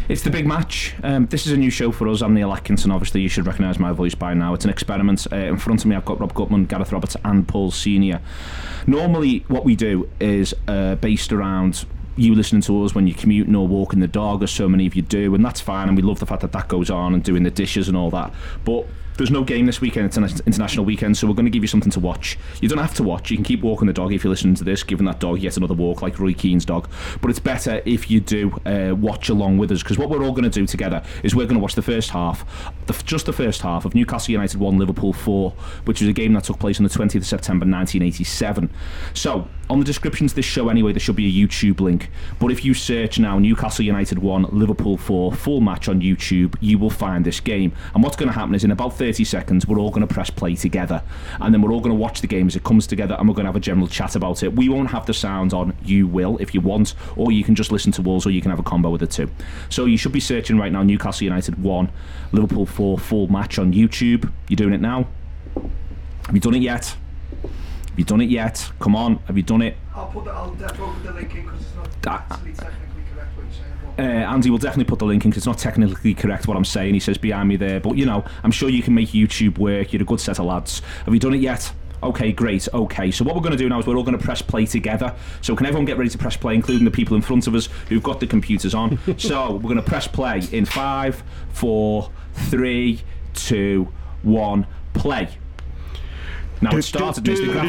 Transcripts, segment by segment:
It's the big match. This is a new show for us. I'm Neil Atkinson. Obviously, you should recognise my voice by now. It's an experiment. In front of me, I've got Rob Gutman, Gareth Roberts, and Paul Senior. Normally, what we do is based around you listening to us when you're commuting or walking the dog, as so many of you do, and that's fine. And we love the fact that that goes on, and doing the dishes and all that. But there's no game this weekend. It's an international weekend, so we're going to give you something to watch. You don't have to watch. You can keep walking the dog if you're listening to this, giving that dog yet another walk like Roy Keane's dog. But it's better if you do watch along with us, because what we're all going to do together is we're going to watch the first half, just the first half of Newcastle United 1, Liverpool 4, which was a game that took place on the 20th of September 1987. So, on the description to this show anyway, there should be a YouTube link. But if you search now Newcastle United 1, Liverpool 4, full match on YouTube, you will find this game. And what's going to happen is in about 30 seconds, we're all going to press play together. And then we're all going to watch the game as it comes together, and we're going to have a general chat about it. We won't have the sound on. You will, if you want. Or you can just listen to us, or you can have a combo with it too. So you should be searching right now Newcastle United 1, Liverpool 4, full match on YouTube. You're doing it now? Have you done it yet? Have you done it yet? Come on, have you done it? I'll definitely put the link in because it's not actually technically correct what you're saying. Andy will definitely put the link in because it's not technically correct what I'm saying. He says behind me there. But, you know, I'm sure you can make YouTube work. You're a good set of lads. Have you done it yet? Okay, great. Okay, so what we're going to do now is we're all going to press play together. So can everyone get ready to press play, including the people in front of us who've got the computers on? So we're going to press play in 5, 4, 3, 2, 1, play. Now it started.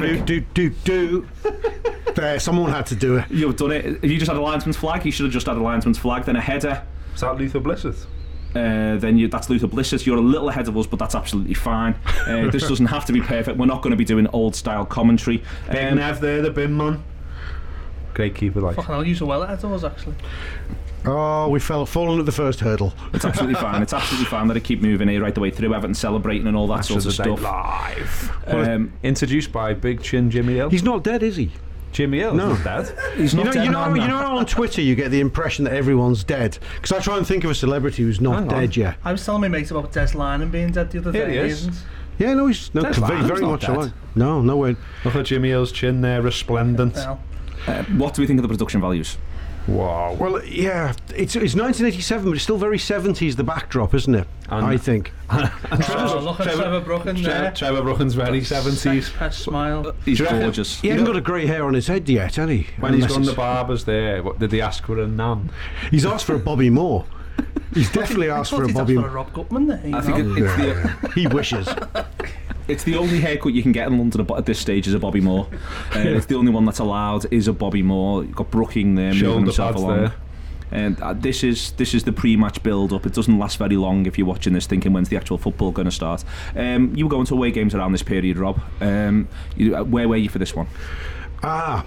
There, someone had to do it. You've done it. If you just had a linesman's flag, you should have just had a linesman's flag, then a header. Is that Luther Blissett? That's Luther Blissett. You're a little ahead of us, but that's absolutely fine. This doesn't have to be perfect. We're not going to be doing old style commentary. Big Nev there, the bin man. Great keeper, like. Fucking hell, you so well ahead of us, actually. Oh, we fallen at the first hurdle. It's absolutely fine. It's absolutely fine. Let it keep moving here right the way through. Everton celebrating and all that sort of stuff. Live. Introduced by Big Chin Jimmy Hill. He's not dead, is he? Jimmy Hill? No. Not dead. He's not dead. You know on Twitter you get the impression that everyone's dead. Because I try and think of a celebrity who's not dead yet. I was telling my mate about Des Lynam being dead the other day. He isn't. Yeah, no, he's very much alive. No way. Look at Jimmy Hill's chin there, resplendent. What do we think of the production values? Wow. Well, yeah, it's 1987, but it's still very 70s, the backdrop, isn't it? I think. Look at Trevor Brookham there. Trevor Brookhams very 70s. Best smile. He's gorgeous. He hasn't got a grey hair on his head yet, has he? When he's done the barbers there, what did they ask for a nan? He's asked for a Bobby Moore. He's definitely asked for a Bobby Moore. Rob Gutman there. I think He wishes. It's the only haircut you can get in London at this stage is a Bobby Moore. It's the only one that's allowed is a Bobby Moore. You've got Brooking there moving himself along. There. And this is the pre-match build-up. It doesn't last very long if you're watching this thinking when's the actual football going to start. You were going to away games around this period, Rob. Where were you for this one? I'm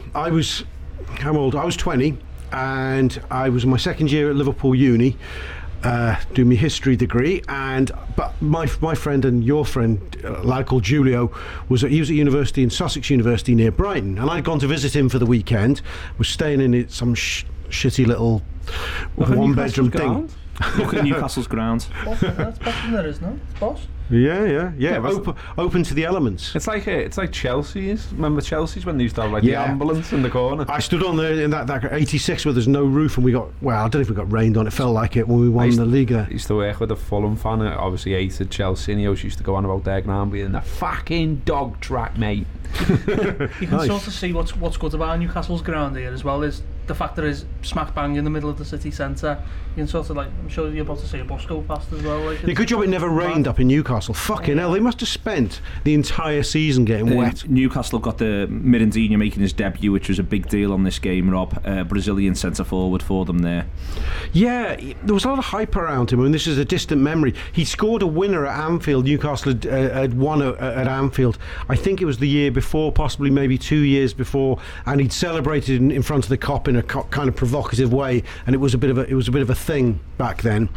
old. I was 20 and I was in my second year at Liverpool Uni. Doing my history degree, but my friend and your friend, a lad called Julio, he was at university in Sussex University near Brighton, and I'd gone to visit him for the weekend. Was staying in some shitty little one-bedroom thing. Look at Newcastle's ground. That's better than there is, no? It's boss. Yeah. Open to the elements. It's like Chelsea's. Remember Chelsea's when they used to have the ambulance in the corner? I stood on there in that 86 where there's no roof, and I don't know if we got rained on. It felt like it when we won the league. I used to work with a Fulham fan who obviously hated Chelsea, and he always used to go on about their ground being the fucking dog track, mate. You can sort of see what's good about Newcastle's ground here as well is the fact that it's smack bang in the middle of the city centre. You can sort of I'm sure you're about to see a bus go past as well. Good job it never rained up in Newcastle. Fucking hell, they must have spent the entire season getting wet. Newcastle got the Mirandinha making his debut, which was a big deal on this game, Rob. Brazilian centre forward for them there. Yeah, there was a lot of hype around him. I mean, this is a distant memory. He scored a winner at Anfield. Newcastle had won at Anfield. I think it was the year before, possibly maybe 2 years before, and he'd celebrated in front of the Kop in a kind of provocative way, and it was a bit of a thing back then.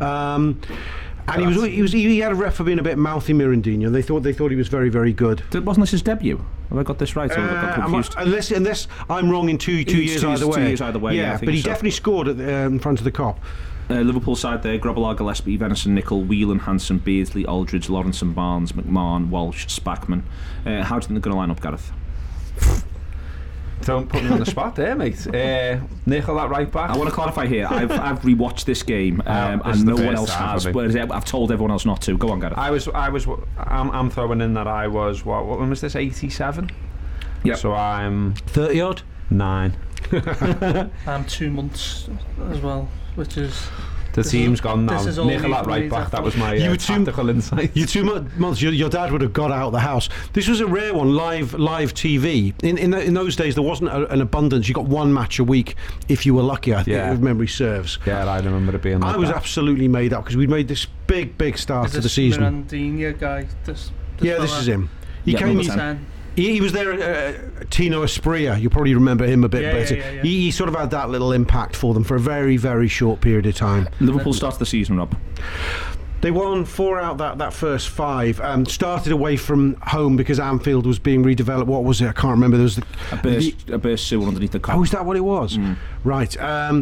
And he had a rep for being a bit mouthy, Mirandinha. They thought he was very, very good. Wasn't this his debut? Have I got this right? Or have I got confused? Unless I'm wrong in two years either way. 2 years either way. Yeah, but he definitely scored in front of the Kop. Liverpool side there: Grobbelaar, Gillespie, Venison, Nicol, Whelan, Hanson, Beardsley, Aldridge, Lawrence and Barnes, McMahon, Walsh, Spackman. How do you think they're going to line up, Gareth? Don't put me on the spot there, mate. Nickel at right back. I want to clarify here. I've rewatched this game, this is and the no one first else time has. for me. Whereas I've told everyone else not to. Go on, Gareth. I'm throwing in that I was, when was this, 87? Yep. So I'm 30 odd. 9. I'm 2 months as well, which is... The team's gone now. this is all Nickel new at for right me, back. That was my You were too- tactical insight. You 2 months. Your dad would have got out of the house. This was a rare one, live TV. In those days, there wasn't an abundance. You got one match a week if you were lucky. I think, if memory serves. Yeah, I remember it being. Like I was that. absolutely made up because we'd made this big start to the season. Mirandinha guy. This Is him. He Yeah, came. number He, 10. he was there. Tino Espria. You probably remember him a bit better. Yeah. He sort of had that little impact for them for a very short period of time. Liverpool started the season, Rob. They won 4 out that first 5. Started away from home because Anfield was being redeveloped. What was it? I can't remember. There was A burst sewer underneath the car. Oh, is that what it was? Right.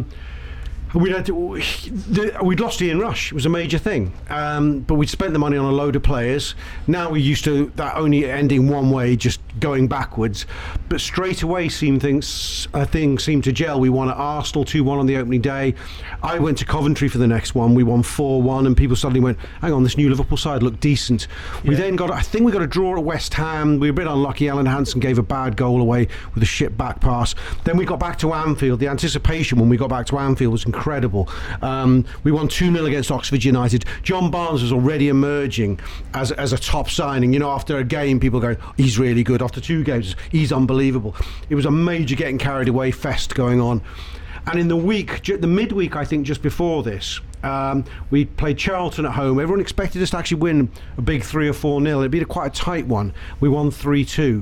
We'd lost Ian Rush. It was a major thing. But we'd spent the money on a load of players. Now we're used to that only ending one way, just going backwards. But straight away, things seemed to gel. We won at Arsenal 2-1 on the opening day. I went to Coventry for the next one. We won 4-1, and people suddenly went, hang on, this new Liverpool side looked decent. We then got a draw at West Ham. We were a bit unlucky. Alan Hansen gave a bad goal away with a shit back pass. Then we got back to Anfield. The anticipation when we got back to Anfield was incredible. We won 2-0 against Oxford United. John Barnes was already emerging as a top signing. You know, after a game, people going, he's really good. After 2 games, he's unbelievable. It was a major getting carried away fest going on. And in the midweek, I think just before this, we played Charlton at home. Everyone expected us to actually win a big 3 or 4-0. It'd be quite a tight one. We won 3-2.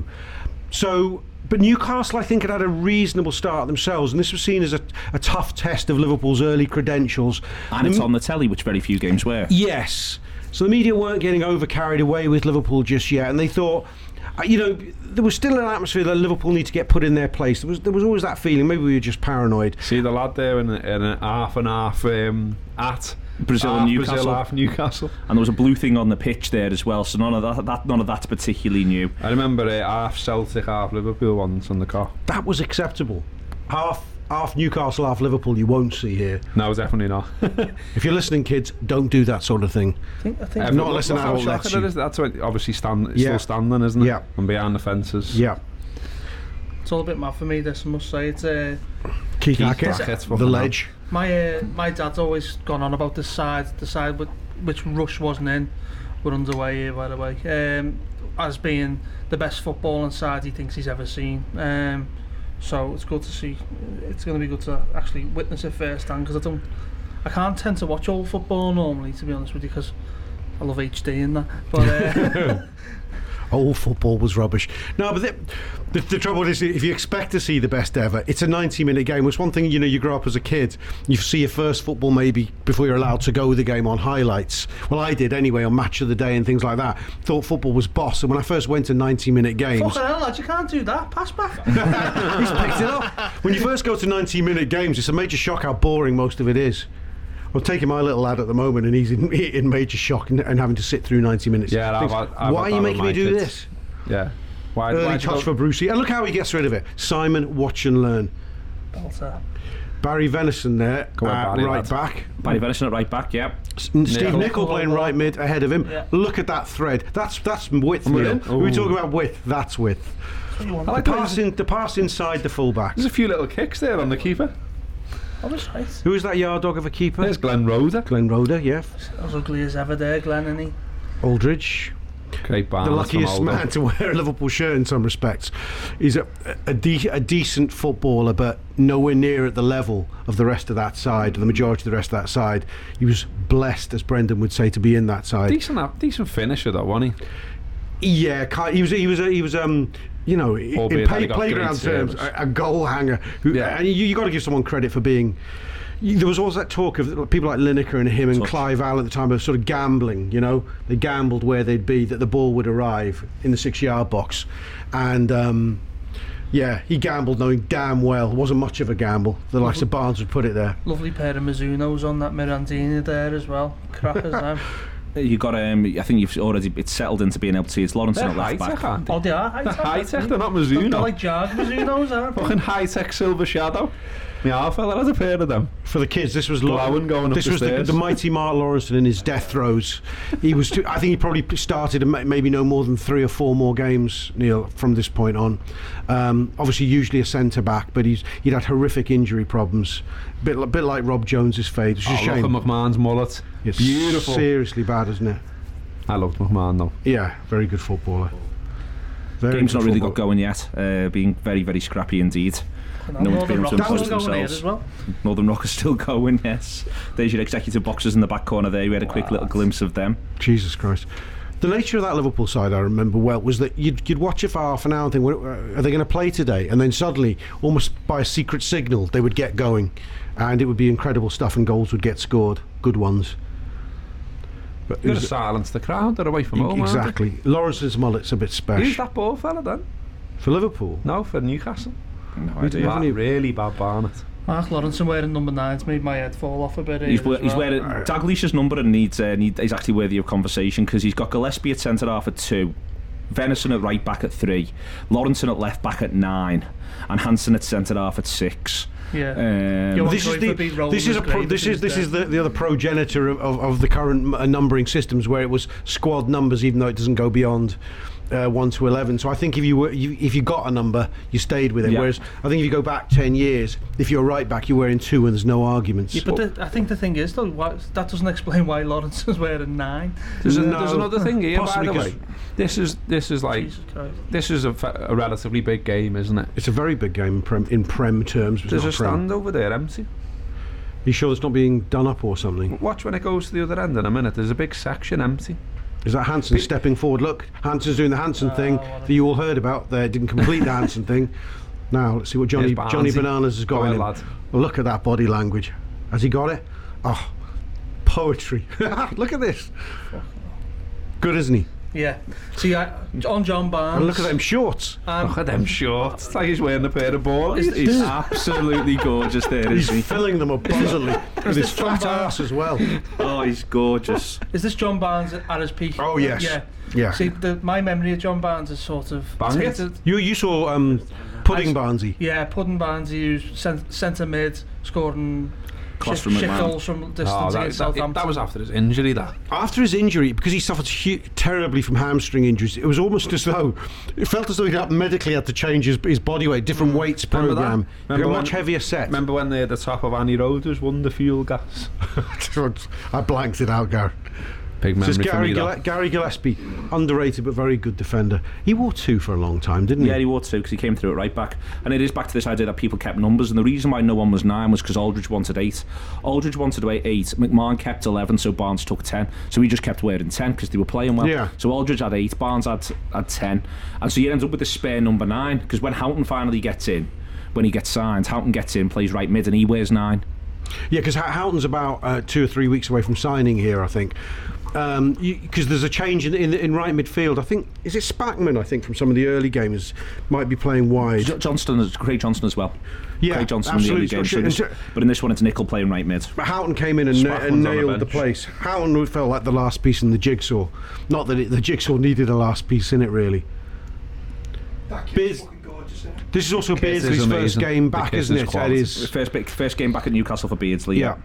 But Newcastle, I think, had a reasonable start themselves, and this was seen as a tough test of Liverpool's early credentials. And it's on the telly, which very few games were. Yes. So the media weren't getting over carried away with Liverpool just yet, and they thought, there was still an atmosphere that Liverpool need to get put in their place. There was always that feeling. Maybe we were just paranoid. See the lad there in a half and half at Brazil and Newcastle. Brazil, half Newcastle. And there was a blue thing on the pitch there as well, so none of that's particularly new. I remember half Celtic, half Liverpool once on the car. That was acceptable. Half Newcastle, half Liverpool, you won't see here. No, definitely not. If you're listening, kids, don't do that sort of thing. I think Not listen how it lets you. That's what obviously still standing, isn't it? Yeah. And behind the fences. Yeah. it's all a bit mad for me, this, I must say. It's Keith Hackett's Hackett, fucking the hell. ledge. my dad's always gone on about the side which Rush wasn't in. We're underway here, by the way. As being the best footballing side he thinks he's ever seen. So it's good to see. It's going to be good to actually witness it firsthand, because I can't tend to watch old football normally, to be honest with you, because I love HD and that. But Old football was rubbish. No, but the trouble is, if you expect to see the best ever, it's a 90-minute game. It's one thing, you grow up as a kid, you see your first football maybe before you're allowed to go with the game on highlights. Well, I did anyway, on Match of the Day and things like that. Thought football was boss, and when I first went to 90-minute games... fucking hell, lad, you can't do that. Pass back. He's picked it up. When you first go to 90-minute games, it's a major shock how boring most of it is. I'm taking my little lad at the moment, and he's in major shock and having to sit through 90 minutes. Yeah, why are you making me do this? Yeah. Early touch for Brucey. And look how he gets rid of it. Simon, watch and learn. Belter. Barry Venison there, Go on, Barry, right lad. back. Barry Venison at right back, yeah. Steve Nicol playing right mid ahead of him. Yeah. Look at that thread. That's width, Neil. We talk about width. That's width. I The pass inside the fullback. There's a few little kicks there on the keeper. was right. Who is that yard dog of a keeper? There's Glenn Roder. Glenn Roder, yeah. As ugly as ever there, Glenn, isn't he? Aldridge. Great Barnes. The luckiest from Aldo. man to wear a Liverpool shirt in some respects. He's a decent footballer, but nowhere near at the level of the rest of that side, the majority of the rest of that side. He was blessed, as Brendan would say, to be in that side. Decent finisher though, wasn't he? Yeah, he was in Albeit that he got playground great terms, service. a goal hanger. Yeah. And you got to give someone credit for being. There was always that talk of people like Lineker and him and Clive Allen at the time of sort of gambling. They gambled where they'd be, that the ball would arrive in the 6-yard box, and he gambled knowing damn well it wasn't much of a gamble. The likes of Barnes would put it there. Lovely pair of Mizunos on that Mirandinha there as well. Crackers, now. You got I think it's settled into being able to see it's Lawrence They're at left high-tech, back. aren't they? Oh, they are They're high-tech, they're not They're Mizuno. like Jag Mizunos, aren't they? Fucking high-tech Silver Shadow. My half fella has a pair of them. For the kids, this was Glowing going up This the was stairs. the mighty Mark Lawrenson in his death throes. I think he probably started maybe no more than 3 or 4 more games, Neil, from this point on. Obviously, usually a centre back, but he'd had horrific injury problems. Bit like Rob Jones's fade. It's a shame. Look at McMahon's mullet. It's Beautiful. seriously bad, isn't it? I loved McMahon though. Yeah, very good footballer. Very Game's good not really got footballer. going yet, being very, very scrappy indeed. No one's been able to impose themselves. As well. Northern Rock is still going, yes. There's your executive boxers in the back corner there. We had a quick little glimpse of them. Jesus Christ. The nature of that Liverpool side, I remember well, was that you'd watch it for half an hour and think, are they going to play today? And then suddenly, almost by a secret signal, they would get going. And it would be incredible stuff and goals would get scored. Good ones. But You've got to silence the crowd. They're away from home. exactly. Lawrence's mullet's a bit Who's special. that ball fella then? For Liverpool? No, for Newcastle. No We idea. haven't even- Really bad Barnett. Mark Lawrenson wearing number 9's made my head fall off a bit. He's here as well. wearing Dalglish's number and he's actually worthy of conversation because he's got Gillespie at centre half at 2, Venison at right back at 3, Lawrenson at left back at 9, and Hansen at centre half at 6. Yeah. Um, This is the other progenitor of the current numbering systems, where it was squad numbers, even though it doesn't go beyond 1 to 11. So I think if you got a number, you stayed with it. Yeah. Whereas I think if you go back 10 years, if you're right back, you're wearing 2 and there's no arguments. Yeah, but I think the thing is though, that doesn't explain why Lawrenson's wearing 9. There's No, another thing here, by possibly the 'cause way. This is like Jesus Christ. this is a relatively big game, isn't it? It's a very big game in Prem terms. But There's not a Prem. stand over there empty. You sure it's not being done up or something? Watch when it goes to the other end in a minute. There's a big section empty. Is that Hansen stepping forward? Look, Hansen's doing the Hansen thing that you all heard about. They didn't complete the Hansen thing. Now let's see what Johnny Here's Barnesy. Bananas has got Go in ahead, him. lad. Well, look at that body language. Has he got it? Oh, poetry. Look at this. Good, isn't he? Yeah. See, on John Barnes. And look at them shorts. Look at them shorts. It's like he's wearing a pair of balls. He's absolutely gorgeous there, He's isn't he? filling them abundantly with his this John fat ass as well. Oh, he's gorgeous. Is this John Barnes at his peak? Oh, yes. Yeah. Yeah. See, my memory of John Barnes is sort of Bang it. tainted. You saw Pudding Barnesy. Yeah, Puddin Barnesy, who's centre mid, scoring Class shit from McMahon. goals from distance against Southampton. that was after his injury, that. After his injury, because he suffered terribly from hamstring injuries, it was almost as though it felt as though he medically had to change his body weight, different weights Remember that? program, Remember a when- much heavier set. Remember when they at the top of Annie Road was won the fuel gas? I blanked it out, Gareth. Big memory Just for me, Gary Gillespie, underrated but very good defender. He wore 2 for a long time, didn't he? Yeah, he wore 2 because he came through at right back. And it is back to this idea that people kept numbers, and the reason why no one was 9 was because Aldridge wanted 8. Aldridge wanted 8, McMahon kept 11, so Barnes took 10. So he just kept wearing 10 because they were playing well. Yeah. So Aldridge had 8, Barnes had 10. And so you end up with the spare number 9, because when Houghton finally gets in, when he gets signed, Houghton gets in, plays right mid, and he wears 9. Yeah, because Houghton's about 2 or 3 weeks away from signing here, I think. Because there's a change in right midfield. I think, is it Spackman, I think, from some of the early gamers, might be playing wide. Craig Johnston as well. Yeah, Craig Johnston in the early absolutely. game. But in this one, it's Nickel playing right mid. But Houghton came in and Spackman's on the nailed the bench. place. Houghton felt like the last piece in the jigsaw. Not that the jigsaw needed a last piece in it, really. Beers, this is also Kit is Beardsley's first amazing. game The back, kit isn't is it? quality. First game back at Newcastle for Beardsley. Yeah.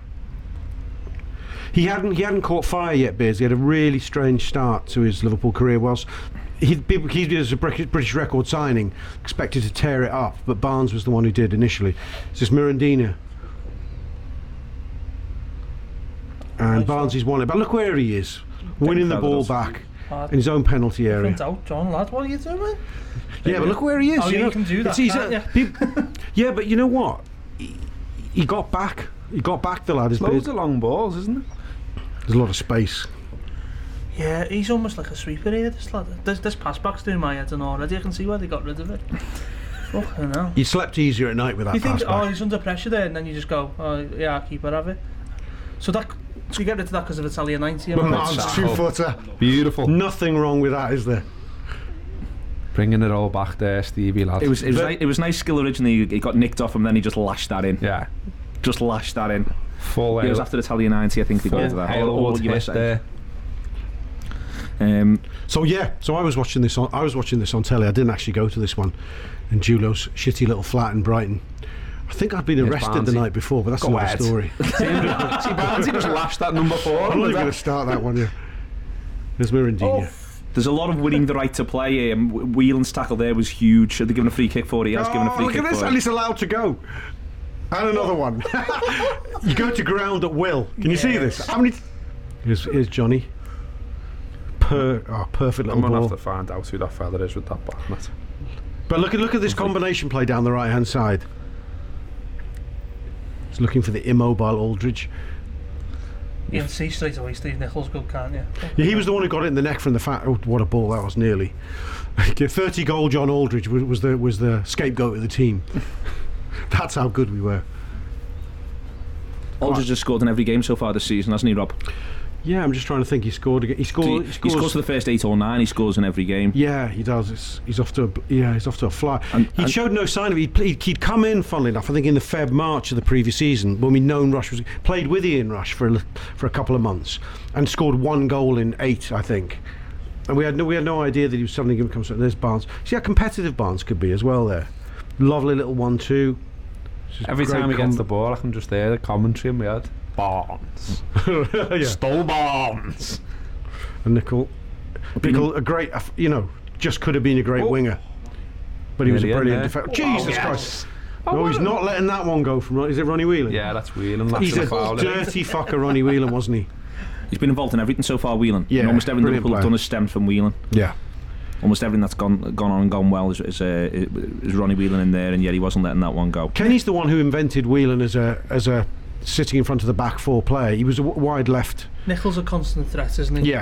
He hadn't caught fire yet, Beardsley. He had a really strange start to his Liverpool career. Whilst he as a British record signing, expected to tear it up, but Barnes was the one who did initially. It's just Mirandina. And Barnes is won it. But look where he is, winning the ball back in his own penalty area. Front out, John, lad, what are you doing? Yeah, but look where he is. Oh, yeah, you can do that, Yeah, but you know what? He got back. He got back, the lad. Loads of long balls, isn't it? There's a lot of space. Yeah, he's almost like a sweeper here, this lad. This pass back's doing my head and already. I can see why they got rid of it. Fucking hell. He slept easier at night with that You think, pass back. he's under pressure there, and then you just go, oh, yeah, I'll keep it, have it. So you get rid of that because of Italian 90. am I right? Man's 2-footer. Beautiful. Nothing wrong with that, is there? Bringing it all back there, Stevie, lad. It was nice skill originally. He got nicked off him, then he just lashed that in. Yeah. Just lashed that in. Full It was after the Italian 90, I think they got into that. Halewood hit USA. there. So I was watching this on telly. I didn't actually go to this one in Julo's shitty little flat in Brighton. I think I'd been arrested the night before, but that's another story. See, Barnsley just lashed that number 4. I'm not even going to start that one. Yeah. There's Mirandinha. There's a lot of winning the right to play. Whelan's tackle there was huge. Are they giving a free kick for it? He has given a free kick for it. And it's allowed to go. And another one. You go to ground at will. Can you see this? How many? Here's Johnny. Perfect little I'm going to ball. have to find out who that fella is with that back net. But look at this combination play down the right hand side. It's looking for the immobile Aldridge. You can see straight away Steve Nicholls good, can't you? Yeah, he was the one who got it in the neck from the fat. Oh, what a ball that was! Nearly. 30-goal John Aldridge was the scapegoat of the team. That's how good we were. Aldridge has scored in every game so far this season, hasn't he, Rob? Yeah, I'm just trying to think. He scored again. He scores for the first 8 or 9. He scores in every game. Yeah, he does. He's off to a fly. He showed no sign of it. He'd come in, funnily enough, I think in the March of the previous season when we known Rush was played with Ian Rush for a couple of months and scored 1 goal in 8, I think. And we had no idea that he was suddenly going to come. There's Barnes. See how competitive Barnes could be as well. There, lovely little 1-2. Every time he gets the ball, I can just hear the commentary in my head. Barnes. Stole Barnes. And Nicol, a great, just could have been a great winger. But he was a brilliant defender. Jesus Christ. No, he's not letting that one go from... Is it Ronnie Whelan? Yeah, that's Whelan. He's a dirty fucker, Ronnie Whelan, wasn't he? He's been involved in everything so far, Whelan. Yeah, and almost everything Liverpool have done has stemmed from Whelan. Yeah. Almost everything that's gone on and gone well is Ronnie Whelan in there, and yet he wasn't letting that one go. Kenny's the one who invented Whelan as a sitting in front of the back 4 player. He was a wide left. Nicholls a constant threat, isn't he? Yeah.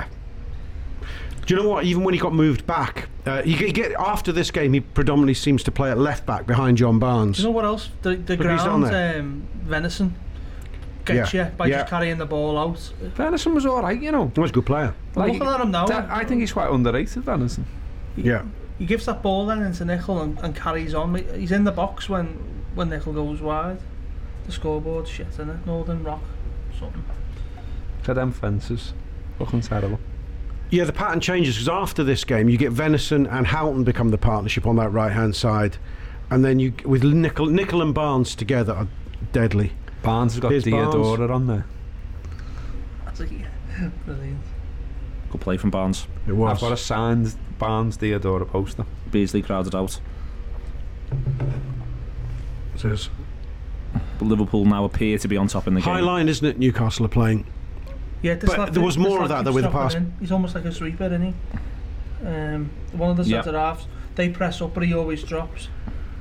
Do you know what? Even when he got moved back, after this game, he predominantly seems to play at left back behind John Barnes. Do you know what else? The ground, Venison gets you by just carrying the ball out. Venison was alright, He was a good player. Looking at him now, I think he's quite underrated, Venison. Yeah. He gives that ball then into Nicol and carries on. He's in the box when Nicol goes wide. The scoreboard shit, isn't it? Northern Rock, something. To them fences. Looking terrible. Yeah, the pattern changes because after this game, you get Venison and Houghton become the partnership on that right-hand side, and then you with Nicol and Barnes together are deadly. Barnes has got Diodora on there. Brilliant. Good play from Barnes. It was. I've got a signed Barnes Diodora poster. Beasley crowded out. Says. But Liverpool now appear to be on top in the game. High line, isn't it? Newcastle are playing. Yeah, but there was more of that though with the pass. He's almost like a sweeper, isn't he? One of the centre halves, they press up, but he always drops.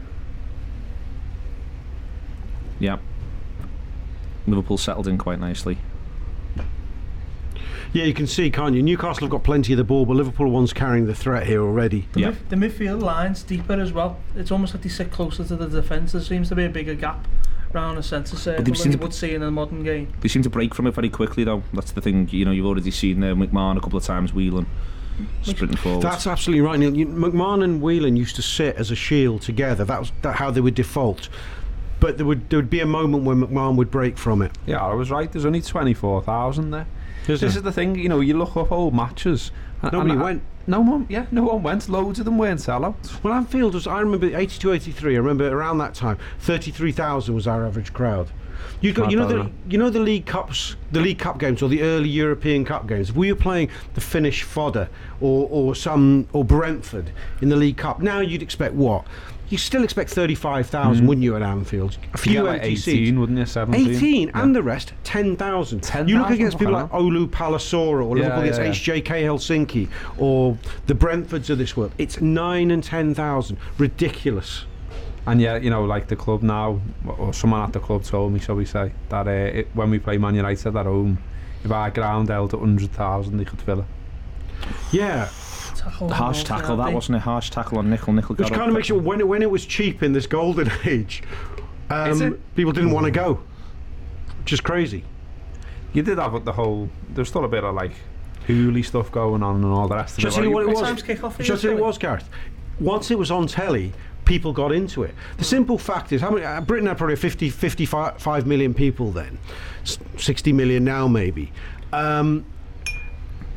Yeah. Liverpool settled in quite nicely. Yeah, you can see, can't you? Newcastle have got plenty of the ball, but Liverpool one's carrying the threat here already. The midfield line's deeper as well. It's almost like they sit closer to the defence. There seems to be a bigger gap around the centre circle than you would see in a modern game. They seem to break from it very quickly, though. That's the thing. You've already seen McMahon a couple of times, Whelan sprinting forward. That's absolutely right, Neil. McMahon and Whelan used to sit as a shield together. That was how they would default. But there would be a moment when McMahon would break from it. Yeah, I was right. There's only 24,000 there. This is the thing, you look up old matches. Nobody went. No one went. Loads of them weren't sellouts. Well, Anfield was, I remember 82-83, I remember around that time, 33,000 was our average crowd. You've got, the League Cups, the League Cup games or the early European Cup games. If we were playing the Finnish Fodder or Brentford in the League Cup, now you'd expect what? You still expect 35,000, wouldn't you, at Anfield? A few like empty 18, seats. Wouldn't you? 17. 18, and the rest 10,000. You look against people like Oulu Pallasora or Liverpool against HJK Helsinki or the Brentfords of this world. It's 9,000 and 10,000. Ridiculous. And yeah, like the club now, or someone at the club told me, shall we say, that when we play Man United at home, if our ground held at 100,000, they could fill it. Yeah. Harsh tackle, that wasn't a harsh tackle on Nicol. Which kind of makes sure when it was cheap in this golden age, people didn't want to go. Which is crazy. You did have the whole. There's still a bit of like hooly stuff going on and all the rest of it. Shall I tell you what it was? Shall I tell you what it was, Gareth? Once it was on telly, people got into it. The simple fact is, how many? Britain had probably 55 million people then, 60 million now maybe.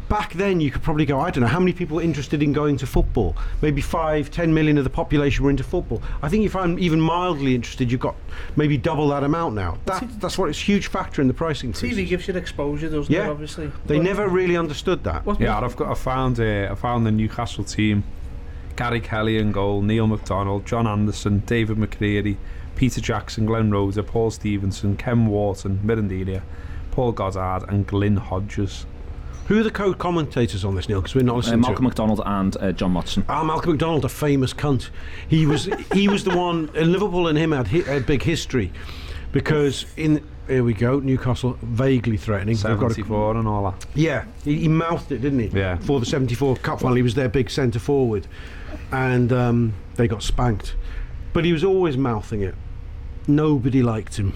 back then you could probably go, I don't know, how many people were interested in going to football? Maybe 5-10 million of the population were into football. I think if I'm even mildly interested, you've got maybe double that amount now. That's what it's a huge factor in the pricing. TV gives you exposure, doesn't it, obviously? They never really understood that. I found the Newcastle team. Gary Kelly in goal, Neil McDonald, John Anderson, David McCreary, Peter Jackson, Glenn Roeder, Paul Stevenson, Ken Wharton, Mirandilia, Paul Goddard and Glyn Hodges. Who are the co-commentators on this, Neil? Because we're not listening Malcolm McDonald and John Motson. Malcolm McDonald, a famous cunt. He was the one. Liverpool and him had a big history because here we go, Newcastle vaguely threatening. 74 and all that. Yeah, he mouthed it, didn't he? Yeah. For the 74 Cup final, he was their big centre forward, and they got spanked. But he was always mouthing it. Nobody liked him.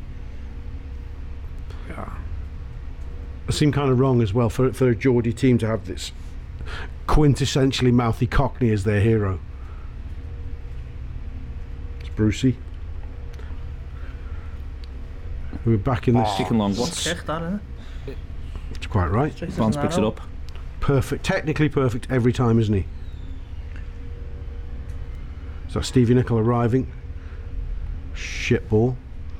Yeah. It seemed kind of wrong as well for a Geordie team to have this quintessentially mouthy Cockney as their hero. It's Brucey. We're back in this. Chicken long. What's Check that, isn't it? It's quite right. Barnes picks it up. Perfect, technically perfect every time, isn't he? So Stevie Nicol arriving. Shit ball.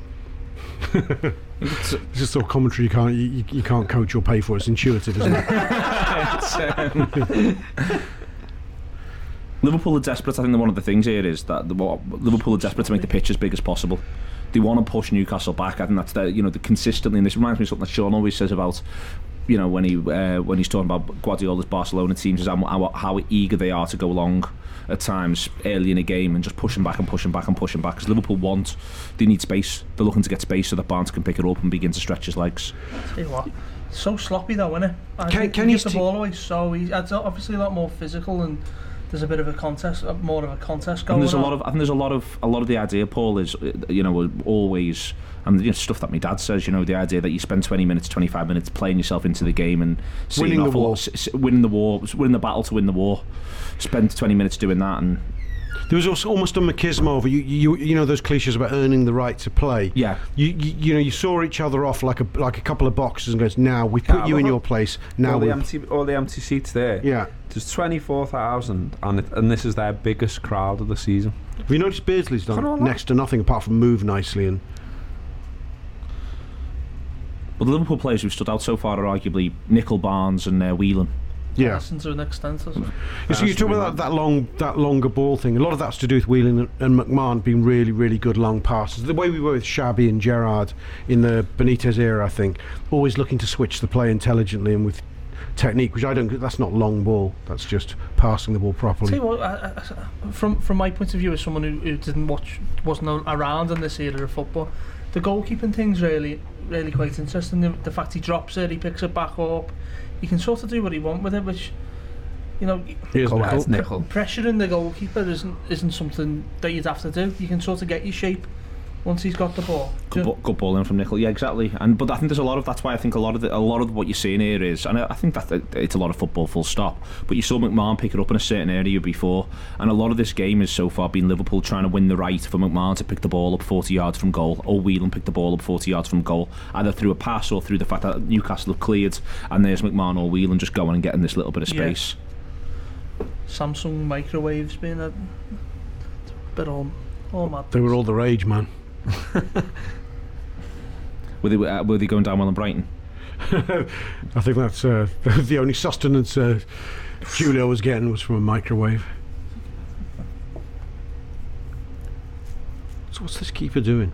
It's just sort of commentary you can't coach or pay for. It's intuitive, isn't it? Liverpool are desperate. I think one of the things here is that Liverpool are desperate to make the pitch as big as possible. They want to push Newcastle back. I think that's the consistently. And this reminds me of something that Sean always says about, when he's talking about Guardiola's Barcelona teams, is how eager they are to go long at times early in a game and just pushing back and pushing back and pushing back. Because Liverpool they need space. They're looking to get space so that Barnes can pick it up and begin to stretch his legs. Tell you what, so sloppy though, isn't it? Can he get the ball away so easy? It's obviously a lot more physical and there's a bit of a contest, more of a contest going on. I think there's a lot of the idea, Paul, is always, and stuff that my dad says. The idea that you spend 20 minutes, 25 minutes playing yourself into the game and winning the war, winning the battle to win the war. Spend 20 minutes doing that, and there was also almost a machismo over you know those cliches about earning the right to play. Yeah, you saw each other off like a couple of boxes and goes, now we put you in your place. Now all the empty seats there. Yeah, there's 24,000 and this is their biggest crowd of the season. Have you noticed Beardsley's done next to nothing apart from move nicely and. But the Liverpool players who've stood out so far are arguably Nicol, Barnes and Whelan. Yeah, to an extent. So you talk about that longer ball thing. A lot of that's to do with Whelan and McMahon being really, really good long passes. The way we were with Xabi and Gerrard in the Benitez era, I think, always looking to switch the play intelligently and with technique, which that's not long ball. That's just passing the ball properly. Tell you what, from my point of view, as someone who wasn't around in this era of football, the goalkeeping thing's really, really quite interesting. The fact he drops it, he picks it back up. You can sort of do what you want with it, which pressuring the goalkeeper isn't something that you'd have to do. You can sort of get your shape once he's got the ball. Good ball in from Nicol, yeah, exactly. But I think there's a lot of that's why I think a lot of what you're seeing here is, and I think that it's a lot of football, full stop. But you saw McMahon pick it up in a certain area before, and a lot of this game has so far been Liverpool trying to win the right for McMahon to pick the ball up 40 yards from goal, or Whelan pick the ball up 40 yards from goal, either through a pass or through the fact that Newcastle have cleared, and there's McMahon or Whelan just going and getting this little bit of space. Yeah. Samsung microwaves being a bit all mad. They were all the rage, man. Were they going down well in Brighton? I think that's the only sustenance Julio was getting was from a microwave. So what's this keeper doing?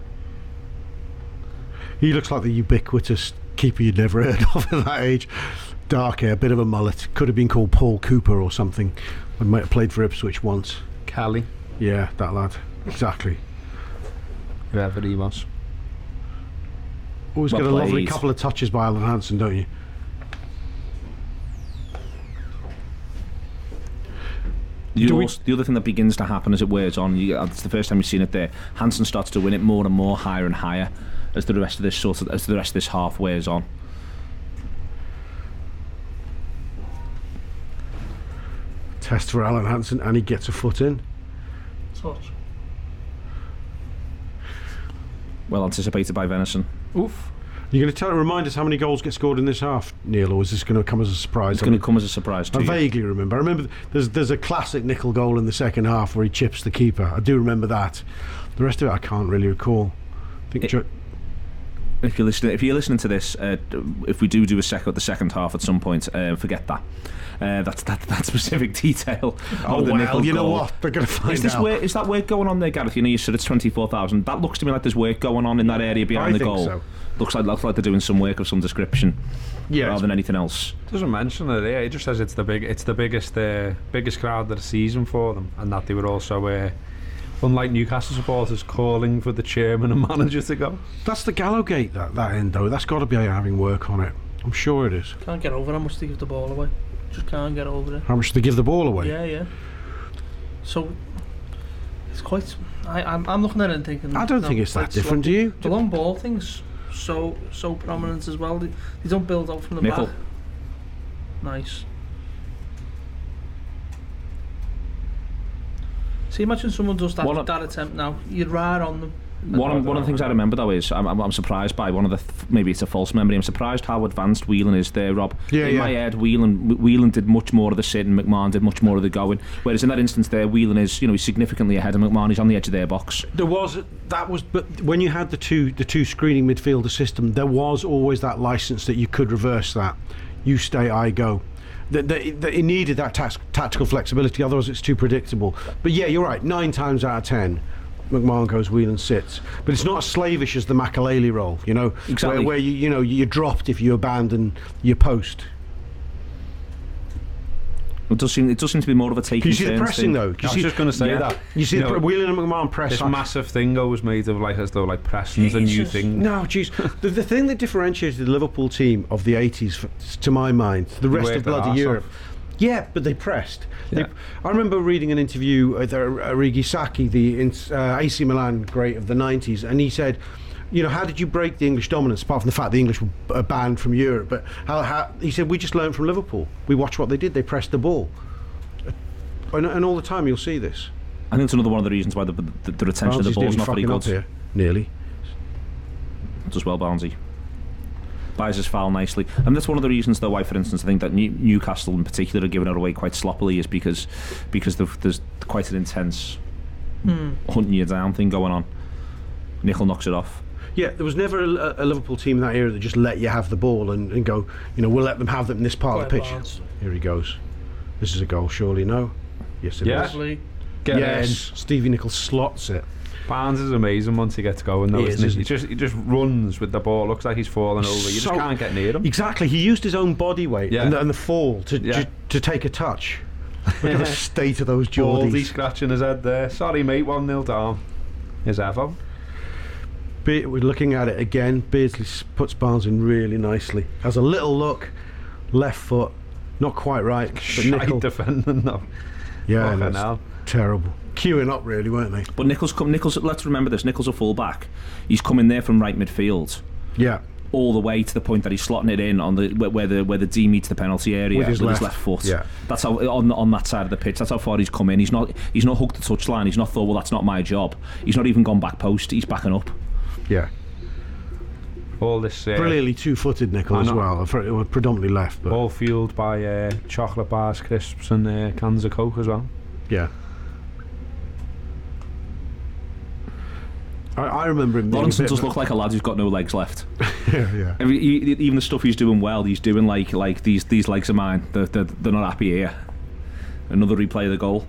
He looks like the ubiquitous keeper you'd never heard of at that age. Dark hair, bit of a mullet. Could have been called Paul Cooper or something. I might have played for Ipswich once. Kelly. Yeah, that lad. Exactly. Whoever he was. Always get a lovely couple of touches by Alan Hansen, don't you? The other thing that begins to happen as it wears on, it's the first time you've seen it there, Hansen starts to win it more and more, higher and higher, as the rest of this half wears on. Test for Alan Hansen, and he gets a foot in. Touch. Well anticipated by Venison. Oof. You're going to remind us how many goals get scored in this half, Neil, or is this going to come as a surprise? It's going to come as a surprise to I you. vaguely remember. I remember there's a classic Nicol goal in the second half where he chips the keeper. I do remember that. The rest of it I can't really recall. I think If you're listening to this, if we do the second half at some point, forget that. That specific detail. Of the Nicol you know goal. what? They're going to find out. Is that work going on there, Gareth? You know, you said it's 24,000. That looks to me like there's work going on in that area behind I the think goal. so. Looks like they're doing some work of some description, rather than anything else. Doesn't mention it. Yeah, it just says it's the biggest crowd of the season for them, and that they were also, unlike Newcastle supporters, calling for the chairman and manager to go. That's the Gallowgate, that end, though. That's got to be having work on it. I'm sure it is. Can't get over how much they give the ball away. Just can't get over it. How much do they give the ball away? Yeah. So it's quite. I'm looking at it and thinking. I don't think it's that different, do you? The long ball thing's so prominent as well. They don't build up from the Nicol. back. Nice. See, imagine someone does that attempt now. You'd ride on them. One of the things I remember though is I'm surprised by one of the maybe it's a false memory. I'm surprised how advanced Whelan is there, Rob. In my head, Whelan did much more of the sitting, McMahon did much more of the going. Whereas in that instance there, Whelan is he's significantly ahead of McMahon. He's on the edge of their box. But when you had the two screening midfielder system, there was always that license that you could reverse that. You stay, I go. That it needed that tactical flexibility, otherwise it's too predictable. But yeah, you're right. 9 times out of 10. McMahon goes, Whelan sits, but it's not as slavish as the Makelele role, Exactly. where you're dropped if you abandon your post. It does seem to be more of a taking. You see the pressing though. I was just going to say that. You see Whelan and McMahon press. This massive thing was made of as though pressing's a new thing. No, jeez. the thing that differentiated the Liverpool team of the 80s, to my mind, the rest of bloody Europe. Yeah, but they pressed. Yeah. I remember reading an interview with Arrighi Sacchi, the AC Milan great of the 90s, and he said, how did you break the English dominance, apart from the fact the English were banned from Europe? But how he said, we just learned from Liverpool. We watched what they did. They pressed the ball. And all the time you'll see this. I think it's another one of the reasons why the retention of the ball is not very good. Here, nearly. Does well, Barnsley. Buys his foul nicely, and that's one of the reasons though why, for instance, I think that Newcastle in particular are giving it away quite sloppily is because there's quite an intense hunting you down thing going on. Nicol knocks it off. Yeah, there was never a Liverpool team in that era that just let you have the ball and go, we'll let them have them in this part of the pitch. Barnes. Here he goes. This is a goal, surely? No? Yes, it is. Lovely. Yes, Stevie Nicol slots it. Barnes is amazing once he gets going though, isn't he? He just runs with the ball. Looks like he's falling over. You just can't get near him. Exactly. He used his own body weight and the fall to take a touch. Look at the state of those Geordies. Baldy scratching his head there. Sorry mate, 1-0 down. Here's Evo. We're looking at it again. Beardsley puts Barnes in really nicely. Has a little look. Left foot. Not quite right. But Nicol defending though. Yeah, that's terrible. Queuing up really, weren't they? But Nichol's. Let's remember this. Nichol's a full-back. He's coming there from right midfield. Yeah. All the way to the point that he's slotting it in on where the D meets the penalty area with his left foot. Yeah. That's how on that side of the pitch. That's how far he's come in. He's not hooked the touchline. He's not thought, well, that's not my job. He's not even gone back post. He's backing up. Yeah. All this brilliantly two-footed Nicol as well. Predominantly left, but all fueled by chocolate bars, crisps, and cans of Coke as well. Yeah. I remember him. Lawrence does look like a lad who's got no legs left. Yeah. Even the stuff he's doing well, he's doing like these legs of mine. They're not happy here. Another replay of the goal.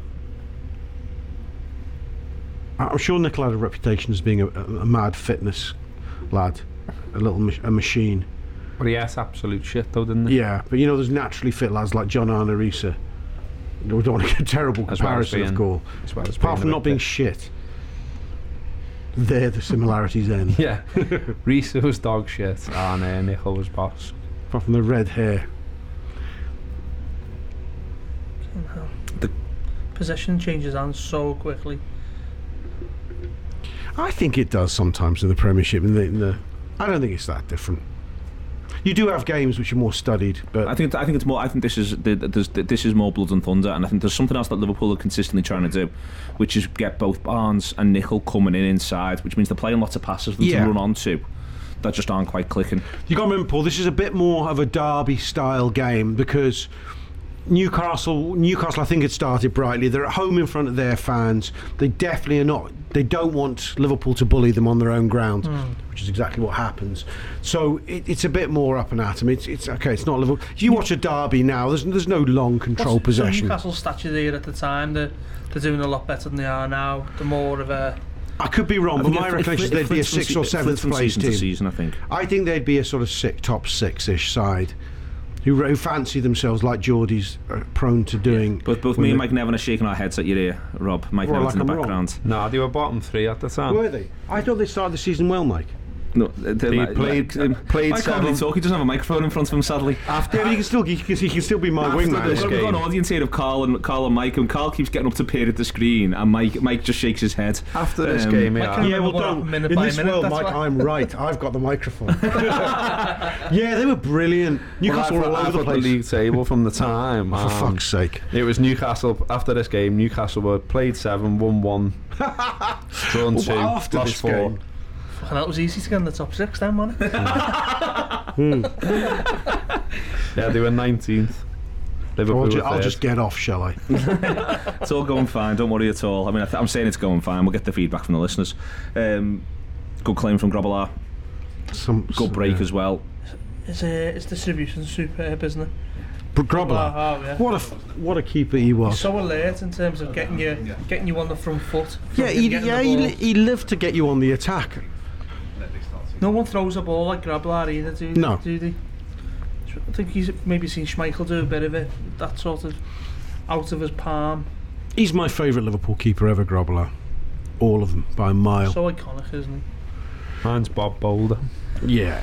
I'm sure Nicol had a reputation as being a mad fitness lad, a machine. But he has absolute shit though, didn't he? Yeah, but there's naturally fit lads like John Arne-Risa. We don't want to get a terrible comparison, of course. Apart from not being shit. There the similarities end. Yeah. Risa was dog shit and Nicol was boss. Apart from the red hair. The possession changes hands so quickly. I think it does sometimes in the Premiership. I don't think it's that different. You do have games which are more studied, but I think it's more. I think this is more blood and thunder, and I think there's something else that Liverpool are consistently trying to do, which is get both Barnes and Nicol coming inside, which means they're playing lots of passes for them to run onto. that just aren't quite clicking. You got to remember, Paul, this is a bit more of a derby style game because Newcastle, I think, had started brightly. They're at home in front of their fans. They definitely are not. They don't want Liverpool to bully them on their own ground, which is exactly what happens. So it's a bit more up and at them. It's okay. It's not Liverpool. If you watch a derby now, there's no long control possession. So Newcastle's stature there at the time, they're doing a lot better than they are now. They're more of a. I could be wrong, but my recollection is they'd be a 6th or 7th place team. Season, I think. I think they'd be a sort of top 6-ish side. Who fancy themselves like Geordie's prone to doing. But both me and Mike Nevin are shaking our heads at your ear, Rob. Mike Nevin's in the background. No, they were bottom 3 at the time. Were they? I thought they started the season well, Mike. No, played Mike can't really talk. He doesn't have a microphone in front of him, sadly. After, yeah, he can still be my wingman. We've got an audience here of Carl and Mike, and Carl keeps getting up to peer at the screen, and Mike just shakes his head. After this game, yeah, well done. In this world, Mike, I'm right. I've got the microphone. Yeah, they were brilliant. Newcastle were all over the place. The league table from the time. For fuck's sake. It was Newcastle. After this game, Newcastle were played 7, won 1, drawn 2, lost 4. Game. That was easy to get in the top 6 then, man. Yeah, they were 19th. Liverpool I'll just get off, shall I? It's all going fine, don't worry at all. I mean, I'm saying it's going fine. We'll get the feedback from the listeners. Good claim from Grobbelaar. Good break as well. His distribution superb, isn't it? Grobbelaar. Yeah. What a keeper he was. He's so alert in terms of getting you on the front foot. Yeah, he lived to get you on the attack. No one throws a ball like Grobbelaar either, do they? I think he's maybe seen Schmeichel do a bit of it, that sort of out of his palm. He's my favourite Liverpool keeper ever, Grobbelaar. All of them, by a mile. So iconic, isn't he? Mine's Bob Boulder. Yeah.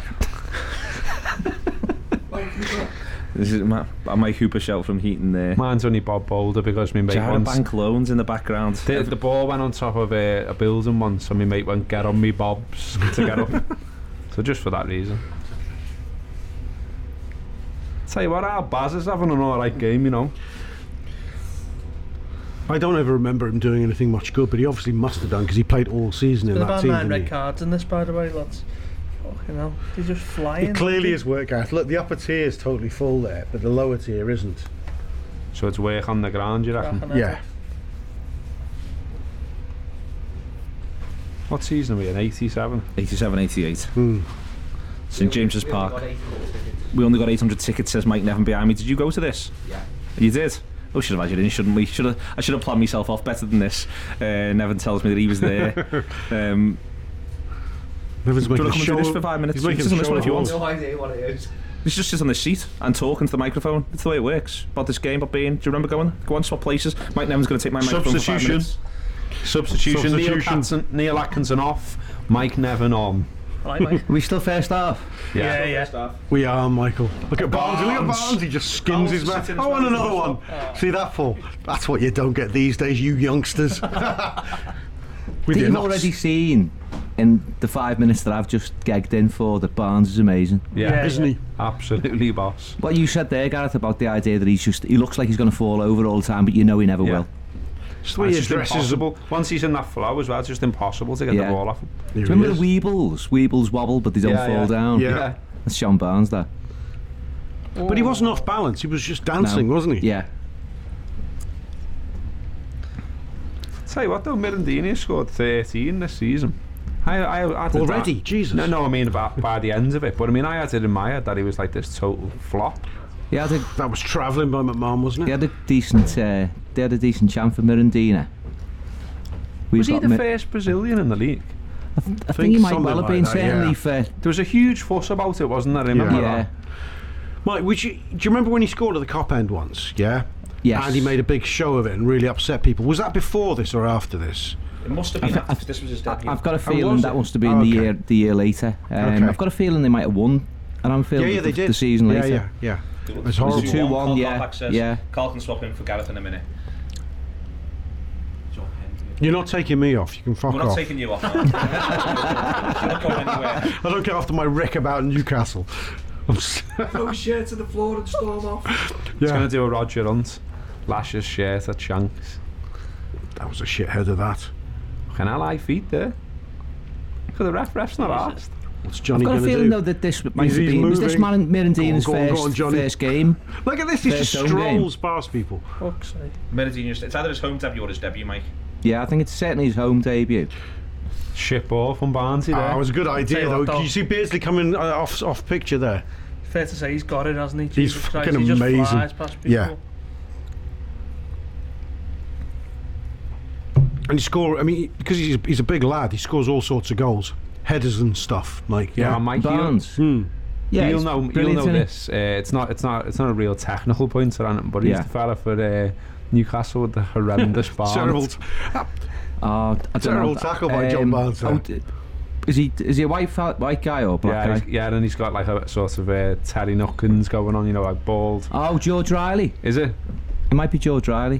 This is Mike Hooper shout from Heaton there. Mine's only Bob Boulder because my mate Jared Bank loans in the background. The ball went on top of a building once, so my mate went, "Get on me, Bobs," to get up. So just for that reason. Tell you what, our Baz is having an alright game, you know. I don't ever remember him doing anything much good, but he obviously must have done because he played all season in that about team. 9 red cards in this, by the way, lads. Fucking hell, they just flying. It clearly is work out. Look, the upper tier is totally full there, but the lower tier isn't. So it's work on the ground, you reckon? Yeah. What season are we in? 87? 87, 88. St James's Park. We only got 800 tickets, says Mike Nevin behind me. Did you go to this? Yeah. You did? Oh, should have had you in, shouldn't we? I should have planned myself off better than this. Nevin tells me that he was there. Nevin's do you making want a to show. come and do this for 5 minutes? He's You making can sit on a this one if you show want. No idea what it is. You should just sit on this seat and talk into the microphone. It's the way it works. About this game, about being. Do you remember going? Go on, swap places. Mike Nevin's going to take my microphone for 5 minutes. Substitution. Neil Atkinson off. Mike Nevin on. Right, Mike. Are we still first half? Yeah. We are, Michael. Look at Barnes. Look at Barnes. He just skins his man. I want another one. See that, Paul? That's what you don't get these days, you youngsters. You've already seen in the 5 minutes that I've just gagged in for that Barnes is amazing. Yeah, isn't he? Absolutely, boss. What you said there, Gareth, about the idea that he looks like he's going to fall over all the time, but you know he never will. It's the way he just addresses impossible. Once he's in that flow as well, it's just impossible to get the ball off him. Remember the Weebles? Weebles wobble, but they don't fall down. Yeah. That's Sean Barnes there. But he wasn't off balance. He was just dancing, wasn't he? Yeah. Tell you what though, Mirandini scored 13 this season. I Already? Jesus. No, I mean by the end of it. But I mean, I had it in my head that he was like this total flop. Yeah, that was travelling by McMahon, wasn't it? They had a decent chance for Mirandina. Was he the first Brazilian in the league? I think he might well have been, certainly for... There was a huge fuss about it, wasn't there? Remember that? Mike, do you remember when he scored at the Cop End once? Yeah? Yes. And he made a big show of it and really upset people. Was that before this or after this? It must have been after this was his debut. I've got a feeling that must have been the year later. I've got a feeling they might have won an Anfield they did. The season later. Yeah. It was horrible. 2-1, yeah. Carl can swap in for Gareth in a minute. You're not taking me off. You can fuck off. We're not taking you off. You're not going anywhere. I don't get after my wreck about Newcastle. Throw his shirt to the floor and storm off. He's going to do a Roger Hunt. Lash his shirt at Shanks. That was a shithead of that. Fucking hell, high feet there. For the ref's not asked. What's Johnny I've got going a to feeling do? though that this might He's have been. Was this moving. Mirandina's Go on, Johnny. first game? Look at this. He First just home game. strolls past people. Fuck's sake. Mirandina's. It's either his home debut or his debut, Mike. Yeah, I think it's certainly his home debut. Ship ball from Barnsley there. It was a good idea, Tell you though. what, Can you see Beardsley coming off picture there? Fair to say he's got it, hasn't he? He's Jesus fucking Christ, he just amazing. flies past people. Yeah. And he score. I mean, because he's a big lad, he scores all sorts of goals, headers and stuff. Like, Yeah, yeah. Mike, Barnes. Yeah, he's you'll brilliant, know isn't he? this. It's not a real technical point or anything, but he's Yeah. the fella for Newcastle with the horrendous Barnes. terrible, I don't terrible know. tackle by John Barnes there. Is he a white guy or black guy? And he's got like a sort of Terry Nuckins going on, like bald. Oh, George Riley. Is it? It might be George Riley.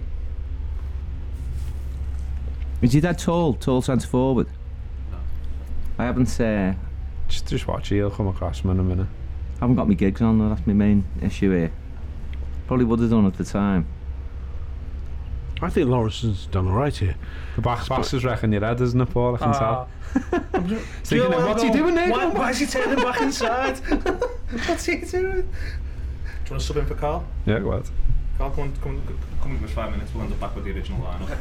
Is he that tall centre forward? No. I haven't Just watch it, he'll come across him in a minute. haven't got my gigs on though. That's my main issue here. Probably would have done at the time. I think Lawrenson's done all right here. The back pass is wrecking your head, isn't it, Paul? I can tell. Thinking, what's he doing there? Why is he turning back inside? What's he doing? Do you want to sub in for Carl? Yeah, go ahead. Carl, come in with 5 minutes. We'll end up back with the original lineup.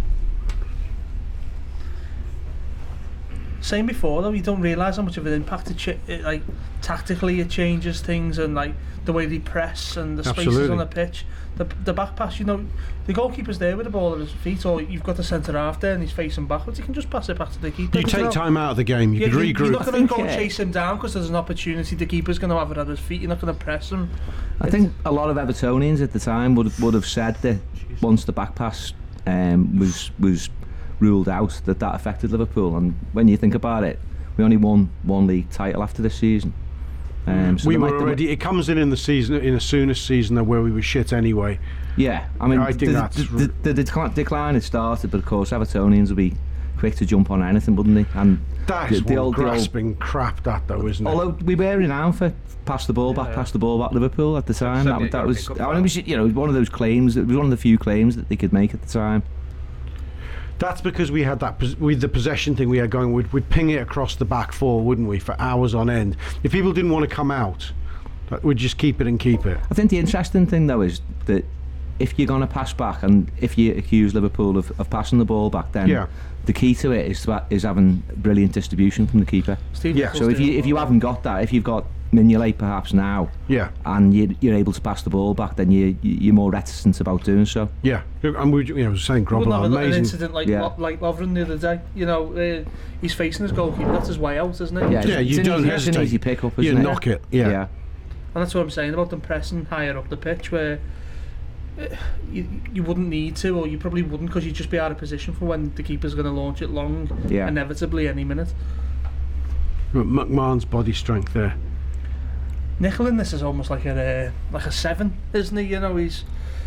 Saying before though, you don't realise how much of an impact like tactically it changes things, and like the way they press and the spaces Absolutely. on the pitch. The back pass, the goalkeeper's there with the ball at his feet, or you've got the centre half there and he's facing backwards. You can just pass it back to the keeper. You take time out of the game. You could You're regroup. not going to go think, chase him down because there's an opportunity. The keeper's going to have it at his feet. You're not going to press him. I think a lot of Evertonians at the time would have said that once the back pass was ruled out, that affected Liverpool. And when you think about it, we only won one league title after this season. So We there were might- already. It comes in the season, in a soonest season where we were shit anyway. Yeah, I mean, I think that's the decline had started, but of course Evertonians would be quick to jump on anything, wouldn't they? And That is the one old- grasping crap, that though, isn't it? although we were renowned for pass the ball back Liverpool at the time. Certainly That got was, pick up I mean, it was one of those claims. It was one of the few claims that they could make at the time. That's because we had with the possession thing we had going. We'd ping it across the back four, wouldn't we, for hours on end? If people didn't want to come out, we'd just keep it and keep it. I think the interesting thing though is that if you're going to pass back, and if you accuse Liverpool of passing the ball back, then Yeah. the key to it is having brilliant distribution from the keeper. Steve Yeah. Nichols So if doing you well. haven't got that, if you've got Mignolet perhaps now, Yeah, and you're able to pass the ball back, then you're more reticent about doing so. yeah. And we were saying You wouldn't Grobbelaar, have an amazing. incident like Yeah. like Lovren the other day. He's facing his goalkeeper. That's his way out, isn't it? Yeah, Yeah, it's you an don't easy, it's an hesitate. easy pick up, You isn't it? knock it. Yeah. And that's what I'm saying about them pressing higher up the pitch, where you wouldn't need to, or you probably wouldn't, because you'd just be out of position for when the keeper's going to launch it long, Yeah. inevitably any minute. McMahon's body strength there. Nickel in this is almost like a 7, isn't he? He's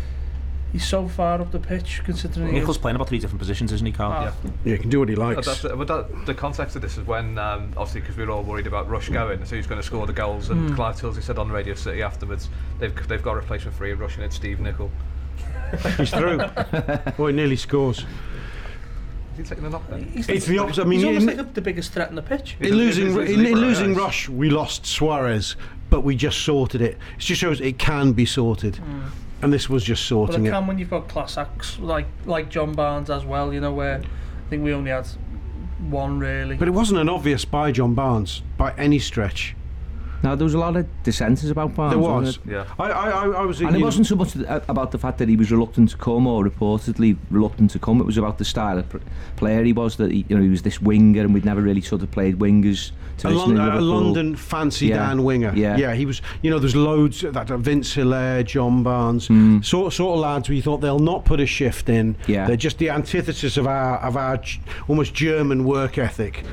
so far up the pitch, considering Nichols playing about 3 different positions, isn't he, Carl? Ah. Yeah, he can do what he likes. The context of this is when, obviously, because we were all worried about Rush going, so who's going to score the goals, and Clive Tilsley said on Radio City afterwards, they've got a replacement for Ian Rush, and it's Steve Nicol. He's through. Boy, nearly scores. Is he taking a knock then? It's the opposite. I mean, he's almost in, like the biggest threat in the pitch. in losing He's in Libra, losing yes. Rush, we lost Suarez, but we just sorted it. It just shows it can be sorted, and this was just But sorting it it. can when you've got class acts like John Barnes as well, where I think we only had one really. But it wasn't an obvious by John Barnes by any stretch. Now there was a lot of dissenters about Barnes. There wasn't was. it? Yeah. I was. And it wasn't so much about the fact that he was reluctant to come, or reportedly reluctant to come. It was about the style of player he was. That he was this winger, and we'd never really sort of played wingers. A London fancy Yeah. Dan winger. Yeah. He was. There's loads that Vince Hilaire, John Barnes, sort of lads where you thought they'll not put a shift in. Yeah. They're just the antithesis of our almost German work ethic.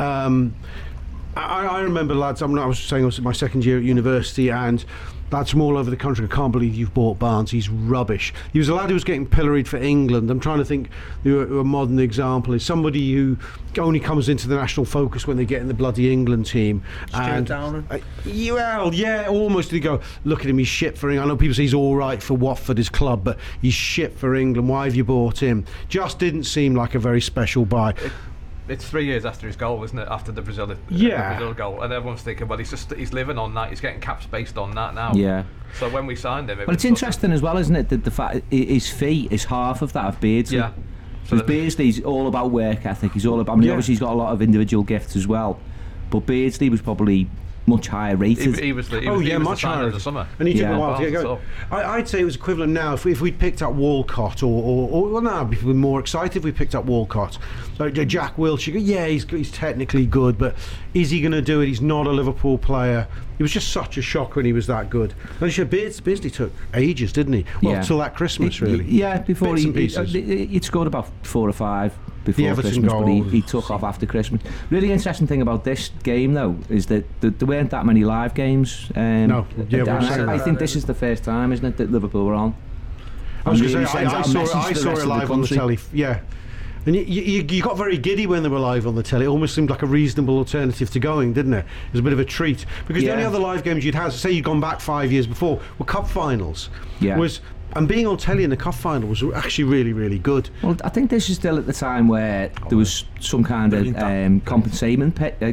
I remember lads. I was saying I was in my second year at university, and lads from all over the country. I can't believe you've bought Barnes. He's rubbish. He was a lad who was getting pilloried for England. I'm trying to think who a modern example is somebody who only comes into the national focus when they get in the bloody England team. Stuart Downing. Almost. You go, look at him. He's shit for England. I know people say he's all right for Watford, his club, but he's shit for England. Why have you bought him? Just didn't seem like a very special buy. it's 3 years after his goal, isn't it? After the Brazil goal, and everyone's thinking, well, he's living on that. He's getting caps based on that now. Yeah. So when we signed him, Well, it's interesting as well, isn't it? That the fact his fee is half of that of Beardsley. Yeah. Because Beardsley's all about work ethic. He's all about. I mean, obviously he's got a lot of individual gifts as well, but Beardsley was probably much higher rated. He was much higher of the summer. And he took Yeah. a while to get going. I'd say it was equivalent now if we'd picked up Walcott or well, now we'd be more excited if we picked up Walcott. So Jack Wilshere, yeah, he's technically good, but is he going to do it? He's not a Liverpool player. It was just such a shock when he was that good. And Beardsley took ages, didn't he? Well, till that Christmas, really. Yeah, before Bits and pieces. he'd scored about 4 or 5 before Everton Christmas, goal. but he took off after Christmas. Really interesting thing about this game, though, is that there weren't that many live games. No, yeah, and we've said I that. think this is the first time, isn't it, that Liverpool were on. I was And going to really say, I sends out a saw message to the it rest of the live on the country. telly. Yeah. And you got very giddy when they were live on the telly. It almost seemed like a reasonable alternative to going, didn't it? It was a bit of a treat. Because the Yeah. only other live games you'd had, say you'd gone back 5 years before, were cup finals. Yeah. And being on telly in the cup final was actually really, really good. Well, I think this is still at the time where there was some kind of compensation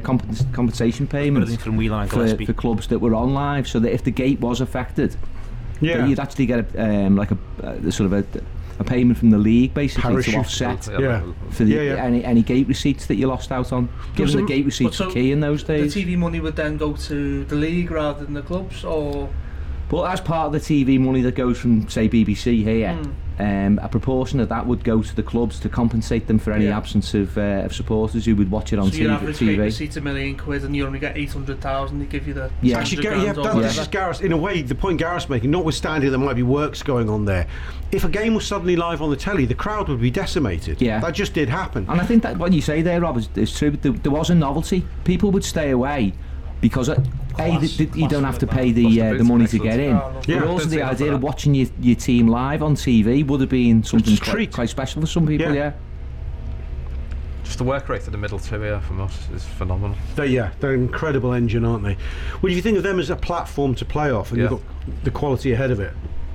payment from Whelan and Gillespie. for clubs that were on live, so that if the gate was affected, Yeah. that you'd actually get a sort of a payment from the league basically Parachute. to offset Yeah. for the, Yeah, yeah. any gate receipts that you lost out on. Given some- the gate receipts so were key in those The days. TV money would then go to the league rather than the clubs, or But as part of the TV money that goes from, say, BBC here, a proportion of that would go to the clubs to compensate them for any Yeah. absence of supporters who would watch it on so your average gate TV. receipt's £1 million and you only get 800,000. They give you the Yeah. Actually, 100 grand or this is Gareth. In a way, the point Gareth's making, notwithstanding there might be works going on there, if a game was suddenly live on the telly, the crowd would be decimated. Yeah. That just did happen. And I think that what you say there, Rob, is true. There was a novelty. People would stay away because you don't have to pay the money to get in. Yeah. But also the Don't idea say of watching your team live on TV would have been something a treat. quite special for some people. Yeah. Yeah. Just the work rate of the middle two here from us is phenomenal. They're an incredible engine, aren't they? Well, if you think of them as a platform to play off, and Yeah. you've got the quality ahead of it.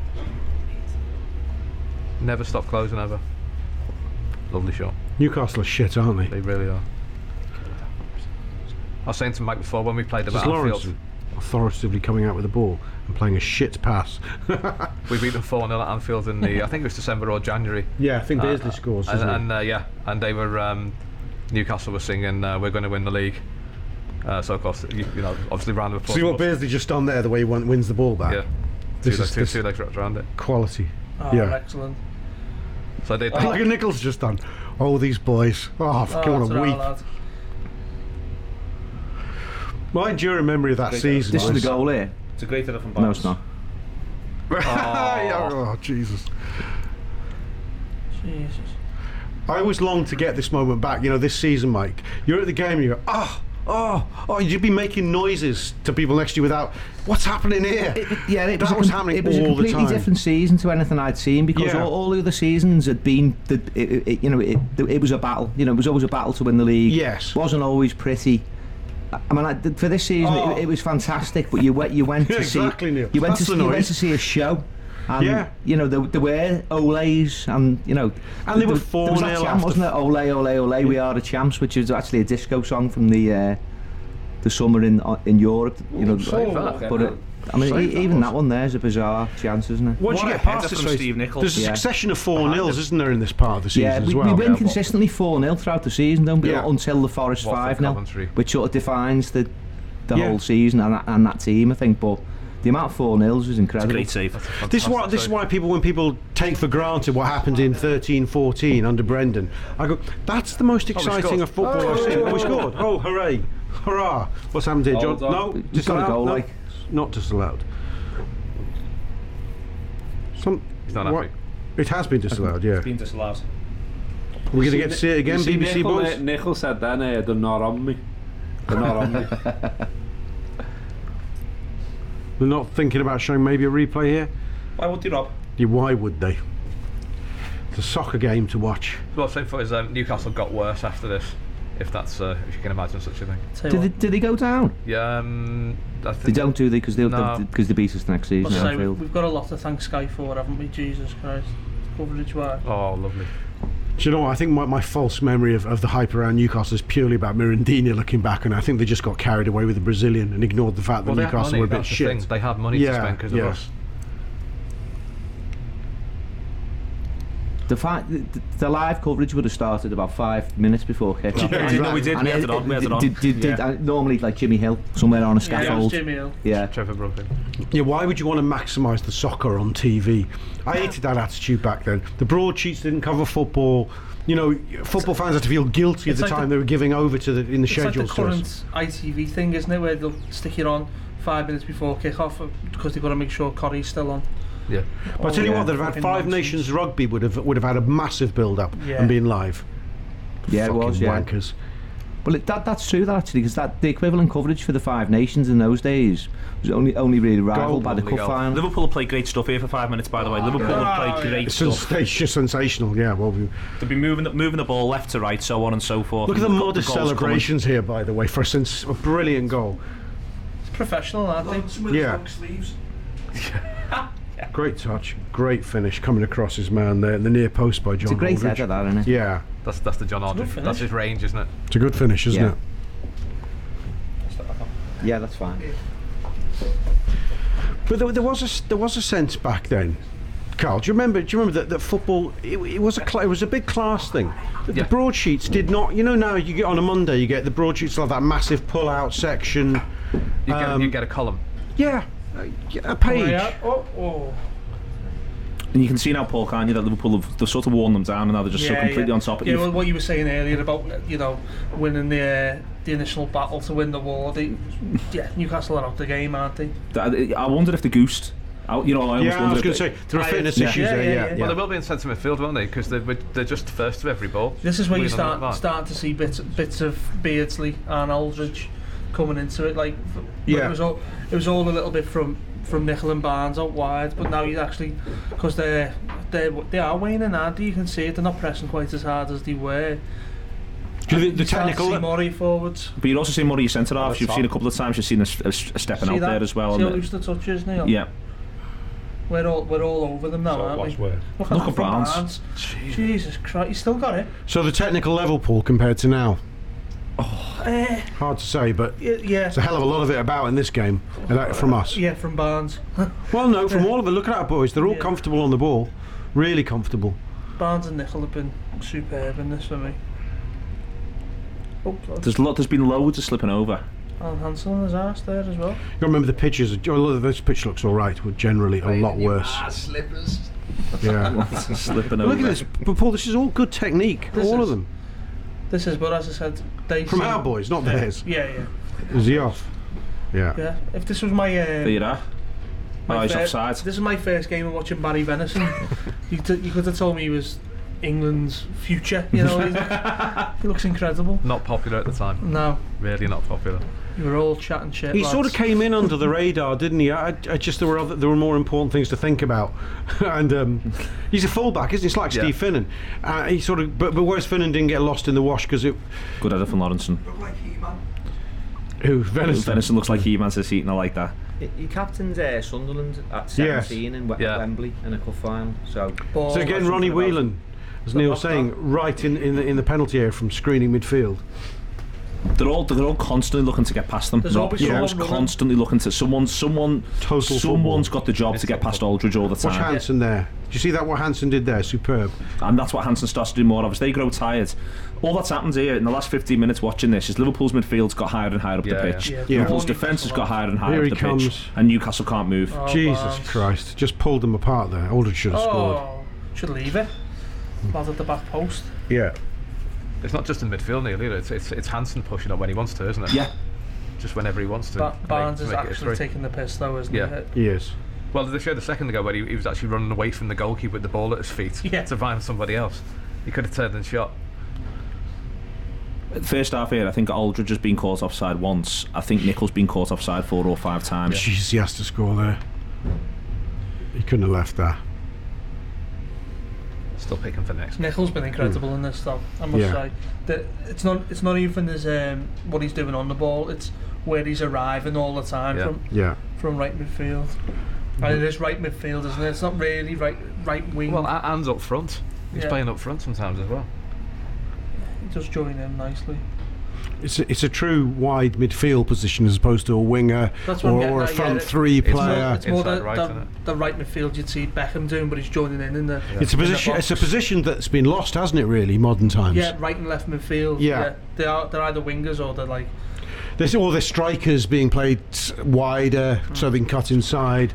Never stop closing ever. Lovely shot. Newcastle are shit, aren't they? They really are. I was saying to Mike before when we played them Just at Lawrence Anfield, authoritatively coming out with the ball and playing a shit pass. we beat them 4-0 at Anfield in the I think it was December or January. Yeah, I think Beardsley scores, doesn't he? And they were Newcastle were singing we're going to win the league. So of course you know obviously round of applause. See what Beardsley just done there, the way he wins the ball back. Yeah. This Two is legs wrapped around it. quality. Oh, Yeah. excellent. So they Look at Nichols just done. Oh, these boys. Oh, I Oh, want that's to all weep. lad. My enduring memory of that season. This is the was- goal here. It's a great header from No, it's not. Oh, Jesus. Jesus. I always long to get this moment back. You know, this season, Mike. You're at the game and you go, you'd be making noises to people next to you without, what's happening here? It That was happening it was a all the completely time. different season to anything I'd seen because Yeah. all the other seasons had been it was a battle. You know, it was always a battle to win the league. Yes. Wasn't always pretty. I mean, for this season, it was fantastic. But you went to Exactly, see Neil. you went That's to the you went noise. to see a show. And, Yeah. you know, there were Ole's and, you know... And they were there was that 4-0 chant, after wasn't it? Ole, ole, ole, we are the champs, which is actually a disco song from the summer in Europe, you know. But I mean, even that one there is a bizarre chance, isn't it? Once you What a get past header this from race, Steve Nichols. there's a Yeah. succession of 4-0s, isn't there, in this part of the season Yeah, as we well? win consistently 4-0 throughout the season, don't we? Yeah. Until the Forest Watford, 5-0, Coventry. which sort of defines the Yeah. whole season and that team, I think. But the amount of 4-0s was incredible. Great save. This is why when people take for granted what happened in 13-14 under Brendan, I go, that's the most exciting of football I've seen. Oh, we scored. Oh, hooray. Hurrah. What's happened here, John? Hold on. No, Just got a goal, no, like. not disallowed. He's not happy. It has been disallowed, yeah. Being disallowed. We're going to get to see it again, BBC boys. Nichols said then, they're not on me. They're not on me. They're not thinking about showing maybe a replay here? Why would you, Rob? Yeah, why would they? It's a soccer game to watch. What I'm saying for is Newcastle got worse after this, if that's if you can imagine such a thing. Tell you what, Did they go down? Yeah, I think They don't, do they? Because they No. beat us next season. I'll at say Anfield. we've got a lot to thank Sky for, haven't we? Jesus Christ. Coverage wise. Oh, lovely. Do you know what? I think my false memory of the hype around Newcastle is purely about Mirandinha looking back, and I think they just got carried away with the Brazilian and ignored the fact that Well, they had Newcastle money, were a bit that's the shit. thing. They had money to spend because of us. The live coverage would have started about 5 minutes before kick-off. Yeah, No, we did. And We had it on. We had it on. normally like Jimmy Hill somewhere on a Yeah, it was scaffold. Jimmy Hill. Yeah. Trevor Brooklyn. Yeah, why would you want to maximise the soccer on TV? I hated that attitude back then. The broadsheets didn't cover football. You know, football fans had to feel guilty at It's the like time the- they were giving over to in the It's like schedule the to us. current ITV thing, isn't it, where they'll stick it on 5 minutes before kick-off because they've got to make sure Corrie's still on. Yeah. But I tell you yeah. what, they'd have had Fucking Five nonsense. Nations Rugby would have had a massive build-up Yeah. and been live. Yeah, it Fucking was, yeah. wankers. Well, that's true, that actually, because the equivalent coverage for the Five Nations in those days was only really rivaled by the only cup goal. final. Liverpool have played great stuff here for 5 minutes, by the way. Liverpool have played great It's stuff. just sensational, yeah. Well, They've been moving the ball left to right, so on and so forth. look at the And modest goals coming. celebrations here, by the way, for a brilliant goal. It's professional, aren't they? Yeah. Great touch, great finish coming across his man there, the near post by John It's a great Aldridge. header, that, isn't it? Yeah, That's the John Aldridge. finish. That's his range, isn't it? it's a good finish, isn't Yeah. it? Yeah, that's fine. But there was a sense back then. Carl, do you remember that football? It was a big class thing. The Yeah. broadsheets did not. You know, now you get on a Monday, you get the broadsheets have that massive pull-out section. You get a column. Yeah, a page. Oh. And you can see now, Paul, can't you, that Liverpool they've sort of worn them down, and now they're just so completely on top of Yeah, you. well, what you were saying earlier about winning the initial battle to win the war. Newcastle are out the game, aren't they? I wonder if the goosed. I always Yeah, I wonder was if going to they- say there are Yeah. fitness Yeah. issues Yeah, there. yeah, Yeah, yeah. yeah. Well, they will be in centre midfield, won't they? Because they're just first of every ball. This is where you Believe it or not. start to see bits of Beardsley and Aldridge coming into it. Like, Yeah. it was all a little bit from Nicol and Barnes out wide, but now you actually, because they are waning, aren't they? You can see it. They're not pressing quite as hard as they were. Do you think the You start to technical? see Murray forwards. But you're also seeing more of your centre halves. That's You've top. seen a couple of times. You've seen a stepping See out that? there as well. See how and loose the touch is, Neil? yeah, We're all over them now, aren't we? where? Look Look that at from Barnes. Jesus Christ, you still got it. So the technical level, Paul, compared to now, Eh, hard to say, but yeah. it's a hell of a lot of it about in this game from us. Yeah, from Barnes. Well, no, from all of it. Look at our boys; they're all Yeah. comfortable on the ball, really comfortable. Barnes and Nicol have been superb in this for me. Oh, there's been loads of slipping over. Alan Hansen on his arse there as well. You got to remember the pitches. This pitch looks all right, but generally a lot worse. Slippers. Yeah. Slipping over. Look at this, but Paul. This is all good technique. This All of is- them This is, but as I said, they from seem- our boys, not theirs. Yeah. Is he off? Yeah. Yeah. If this was my There you are. Oh, he's offside. This is my first game of watching Barry Venison. you could have told me he was England's future. You know, he looks incredible. Not popular at the time. No, Really not popular. you were all chatting shit. He lads. sort of came in under the radar, didn't he? I just there were more important things to think about, and he's a fullback, isn't he? It's like Yeah. Steve Finnan. He sort of, but whereas Finnan didn't get lost in the wash because it. Good header from Lawrenson. Who Venison? Venison looks like He-Man to Seaton. I like that. He captained Sunderland at Yes. 17 in Yeah. Wembley in a cup final. So Ball, So again, that's Ronnie something about- Whelan, as Neil was Not saying, right in the penalty area from screening midfield. They're all constantly looking to get past them. There's always Someone's someone running. constantly looking to someone's football. got the job to get past Aldridge all the Watch time. Hansen there. Do you see that? What Hansen did there? Superb. And that's what Hansen starts to do more of. As they grow tired, all that's happened here in the last 15 minutes watching this is Liverpool's midfield's got higher and higher up the Yeah, pitch. yeah. Yeah. Liverpool's defence has got higher and higher Here up he the comes. pitch, and Newcastle can't move. Oh, Jesus Barnes. Christ! Just pulled them apart there. Aldridge should have scored. Oh, should leave it. Lad at the back post. Yeah. It's not just in midfield, Neil, either. It's Hansen pushing up when he wants to, isn't it? Yeah, Just whenever he wants to. Barnes to is make it a actually three. taking the piss though, isn't Yeah. he? He is. Well, they showed a second ago where he was actually running away from the goalkeeper with the ball at his feet Yeah. to find somebody else. He could have turned and shot. first half here, I think Aldridge has been caught offside once. I think Nichols been caught offside 4 or 5 times. Jeez, he has to score there. He couldn't have left that. Still picking for next. Nichols been incredible in this though, I must Yeah. say. It's not even his what he's doing on the ball, it's where he's arriving all the time Yeah. Yeah. from right midfield. And it is right midfield, isn't it? It's not really right wing. Well, and up front. He's Yeah. playing up front sometimes as well. He does join in nicely. It's a true wide midfield position as opposed to a winger That's what I'm getting or a at, front yeah. three It's more- player. It's more Inside right, isn't it? the right midfield you'd see Beckham doing, but he's joining in the. It's a in the position. box. It's a position that's been lost, hasn't it? Really, modern times. Yeah, right and left midfield. Yeah. They're either wingers or they're like. There's all the strikers being played wider, so they can cut inside.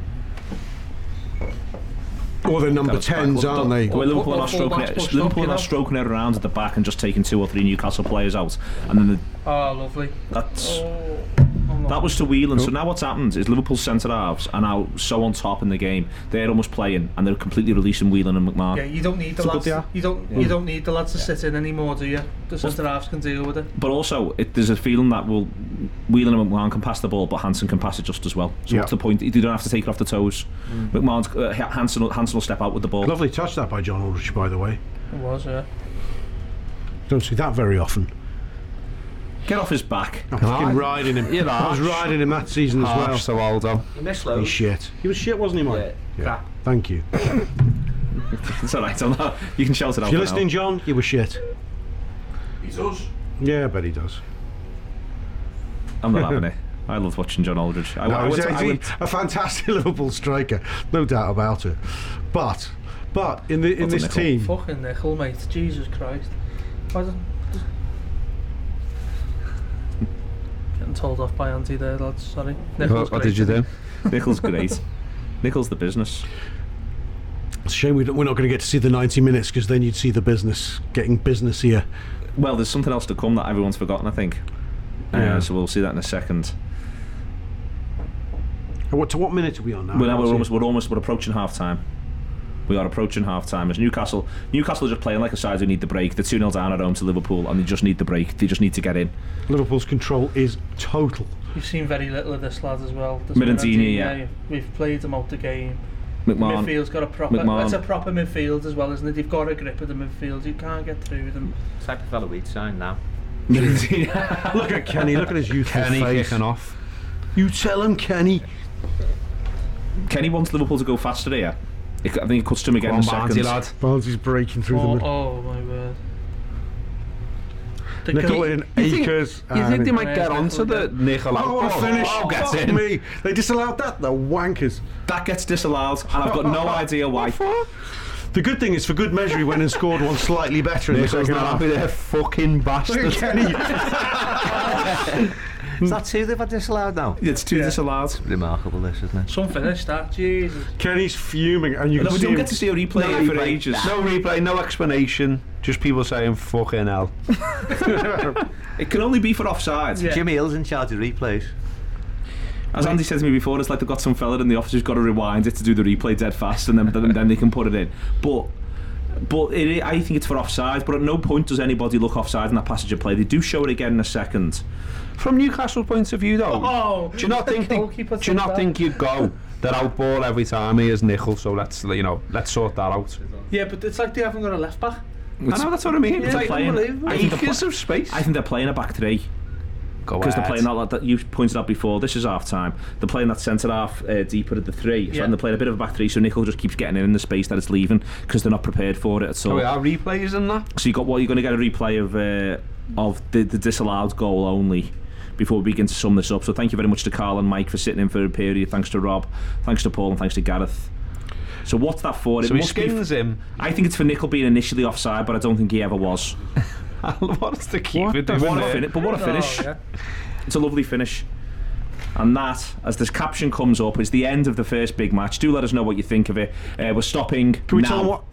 Or the number 10s, aren't they? Well, Liverpool Or are not stroking full-backs it. pushed Liverpool up, are you not know? stroking it around at the back and just taking 2 or 3 Newcastle players out, and then Oh, lovely. that's. Oh, That was to Whelan. So now what's happened is Liverpool's centre halves are now so on top in the game. They're almost playing and they're completely releasing Whelan and McMahon. Yeah, you don't need the It's a good lads. deal. You don't need the lads to sit in anymore, do you? The centre halves can deal with it. But also, there's a feeling that Whelan and McMahon can pass the ball, but Hansen can pass it just as well. So Yeah. what's the point? You don't have to take it off the toes. McMahon's Hansen will step out with the ball. Lovely touch that by John Aldridge, by the way. It was, yeah. Don't see that very often. Get off his back. I'm fucking riding him. You're I was harsh. riding him that season as well. Harsh, so Aldo. You missed He's loads. shit. He was shit, wasn't he, Mike? Yeah, crap. Thank you. It's alright. You can shout it out. If you're for listening, now. John, you were shit. He does. Yeah, I bet he does. I'm not having it. I love watching John Aldridge. I No, went to- he's a fantastic Liverpool striker, no doubt about it. But in What's a this nickel? team, Fucking nickel, mate. Jesus Christ. Why doesn't- Getting told off by Auntie there, lads. Sorry. Nickel's What great, did you isn't do? Nickel's great. Nickel's the business. it's a shame we're not going to get to see the 90 minutes because then you'd see the business getting businessier. Well, there's something else to come that everyone's forgotten, I think. Yeah. So we'll see that in a second. To what minute are we on now? We're approaching half time. We are approaching half time. As Newcastle are just playing like a side who need the break. They're 2-0 down at home to Liverpool and they just need the break. They just need to get in. Liverpool's control is total. You've seen very little of this lad as well. This Mirandini, yeah. We've played him out the game. McMahon. Midfield's got a proper. McMahon. It's a proper midfield as well, isn't it? You've got a grip of the midfield. You can't get through them. Type of fella we'd sign now. Look at Kenny, look at his youthful Kenny face. kicking off. You tell him, Kenny. Kenny wants Liverpool to go faster here. I think it cuts to him again in a Come on, second. Barnsley, lad. Barnsley's breaking through the middle. Oh my word. The Nickel goal- in You think- acres. You think they and- might get onto the nickel out? Oh, finish! Oh, get Fuck in. me! They disallowed that. The wankers. That gets disallowed, and I've got no idea why. The good thing is, for good measure, he went and scored one slightly better in the Nickel's second not half. happy there, fucking Look at bastard. Kenny. Is that 2 they've had disallowed now? It's 2 disallowed. Remarkable, this, isn't it? Some finish that. Jesus. Kenny's fuming, and you No, can we see don't him. get to see a replay for ages. No replay, no explanation. Just people saying fucking hell. It can only be for offside. Yeah. Jimmy Hill's in charge of replays. As Andy said to me before, it's like they've got some fella in the office who's got to rewind it to do the replay dead fast, and then they can put it in. But I think it's for offside. But at no point does anybody look offside in that passage of play. They do show it again in a second. From Newcastle point of view, though, Oh, do you not think? goalkeeper Do you not said think you'd go? They're outball every time he is nickel, so let's sort that out. Yeah, but it's like they haven't got a left back. I know, that's what I mean. Yeah, It's like playing- unbelievable. I think acres of space. I think they're playing a back three. Because they're playing that you pointed out before. This is half time. They're playing that centre half deeper at the 3. So Yeah. and they're playing a bit of a back 3. So Nickel just keeps getting in the space that it's leaving because they're not prepared for it at all. Oh, yeah, replays and that. So you're going to get a replay of the disallowed goal only before we begin to sum this up. So thank you very much to Carl and Mike for sitting in for a period. Thanks to Rob, thanks to Paul, and thanks to Gareth. So what's that for? So he skins him. I think it's for Nickel being initially offside, but I don't think he ever was. What's the keeper But doing what a there? finish! Oh, yeah. It's a lovely finish. And that, as this caption comes up, is the end of the first big match. Do let us know what you think of it. We're stopping Can we now. tell them what?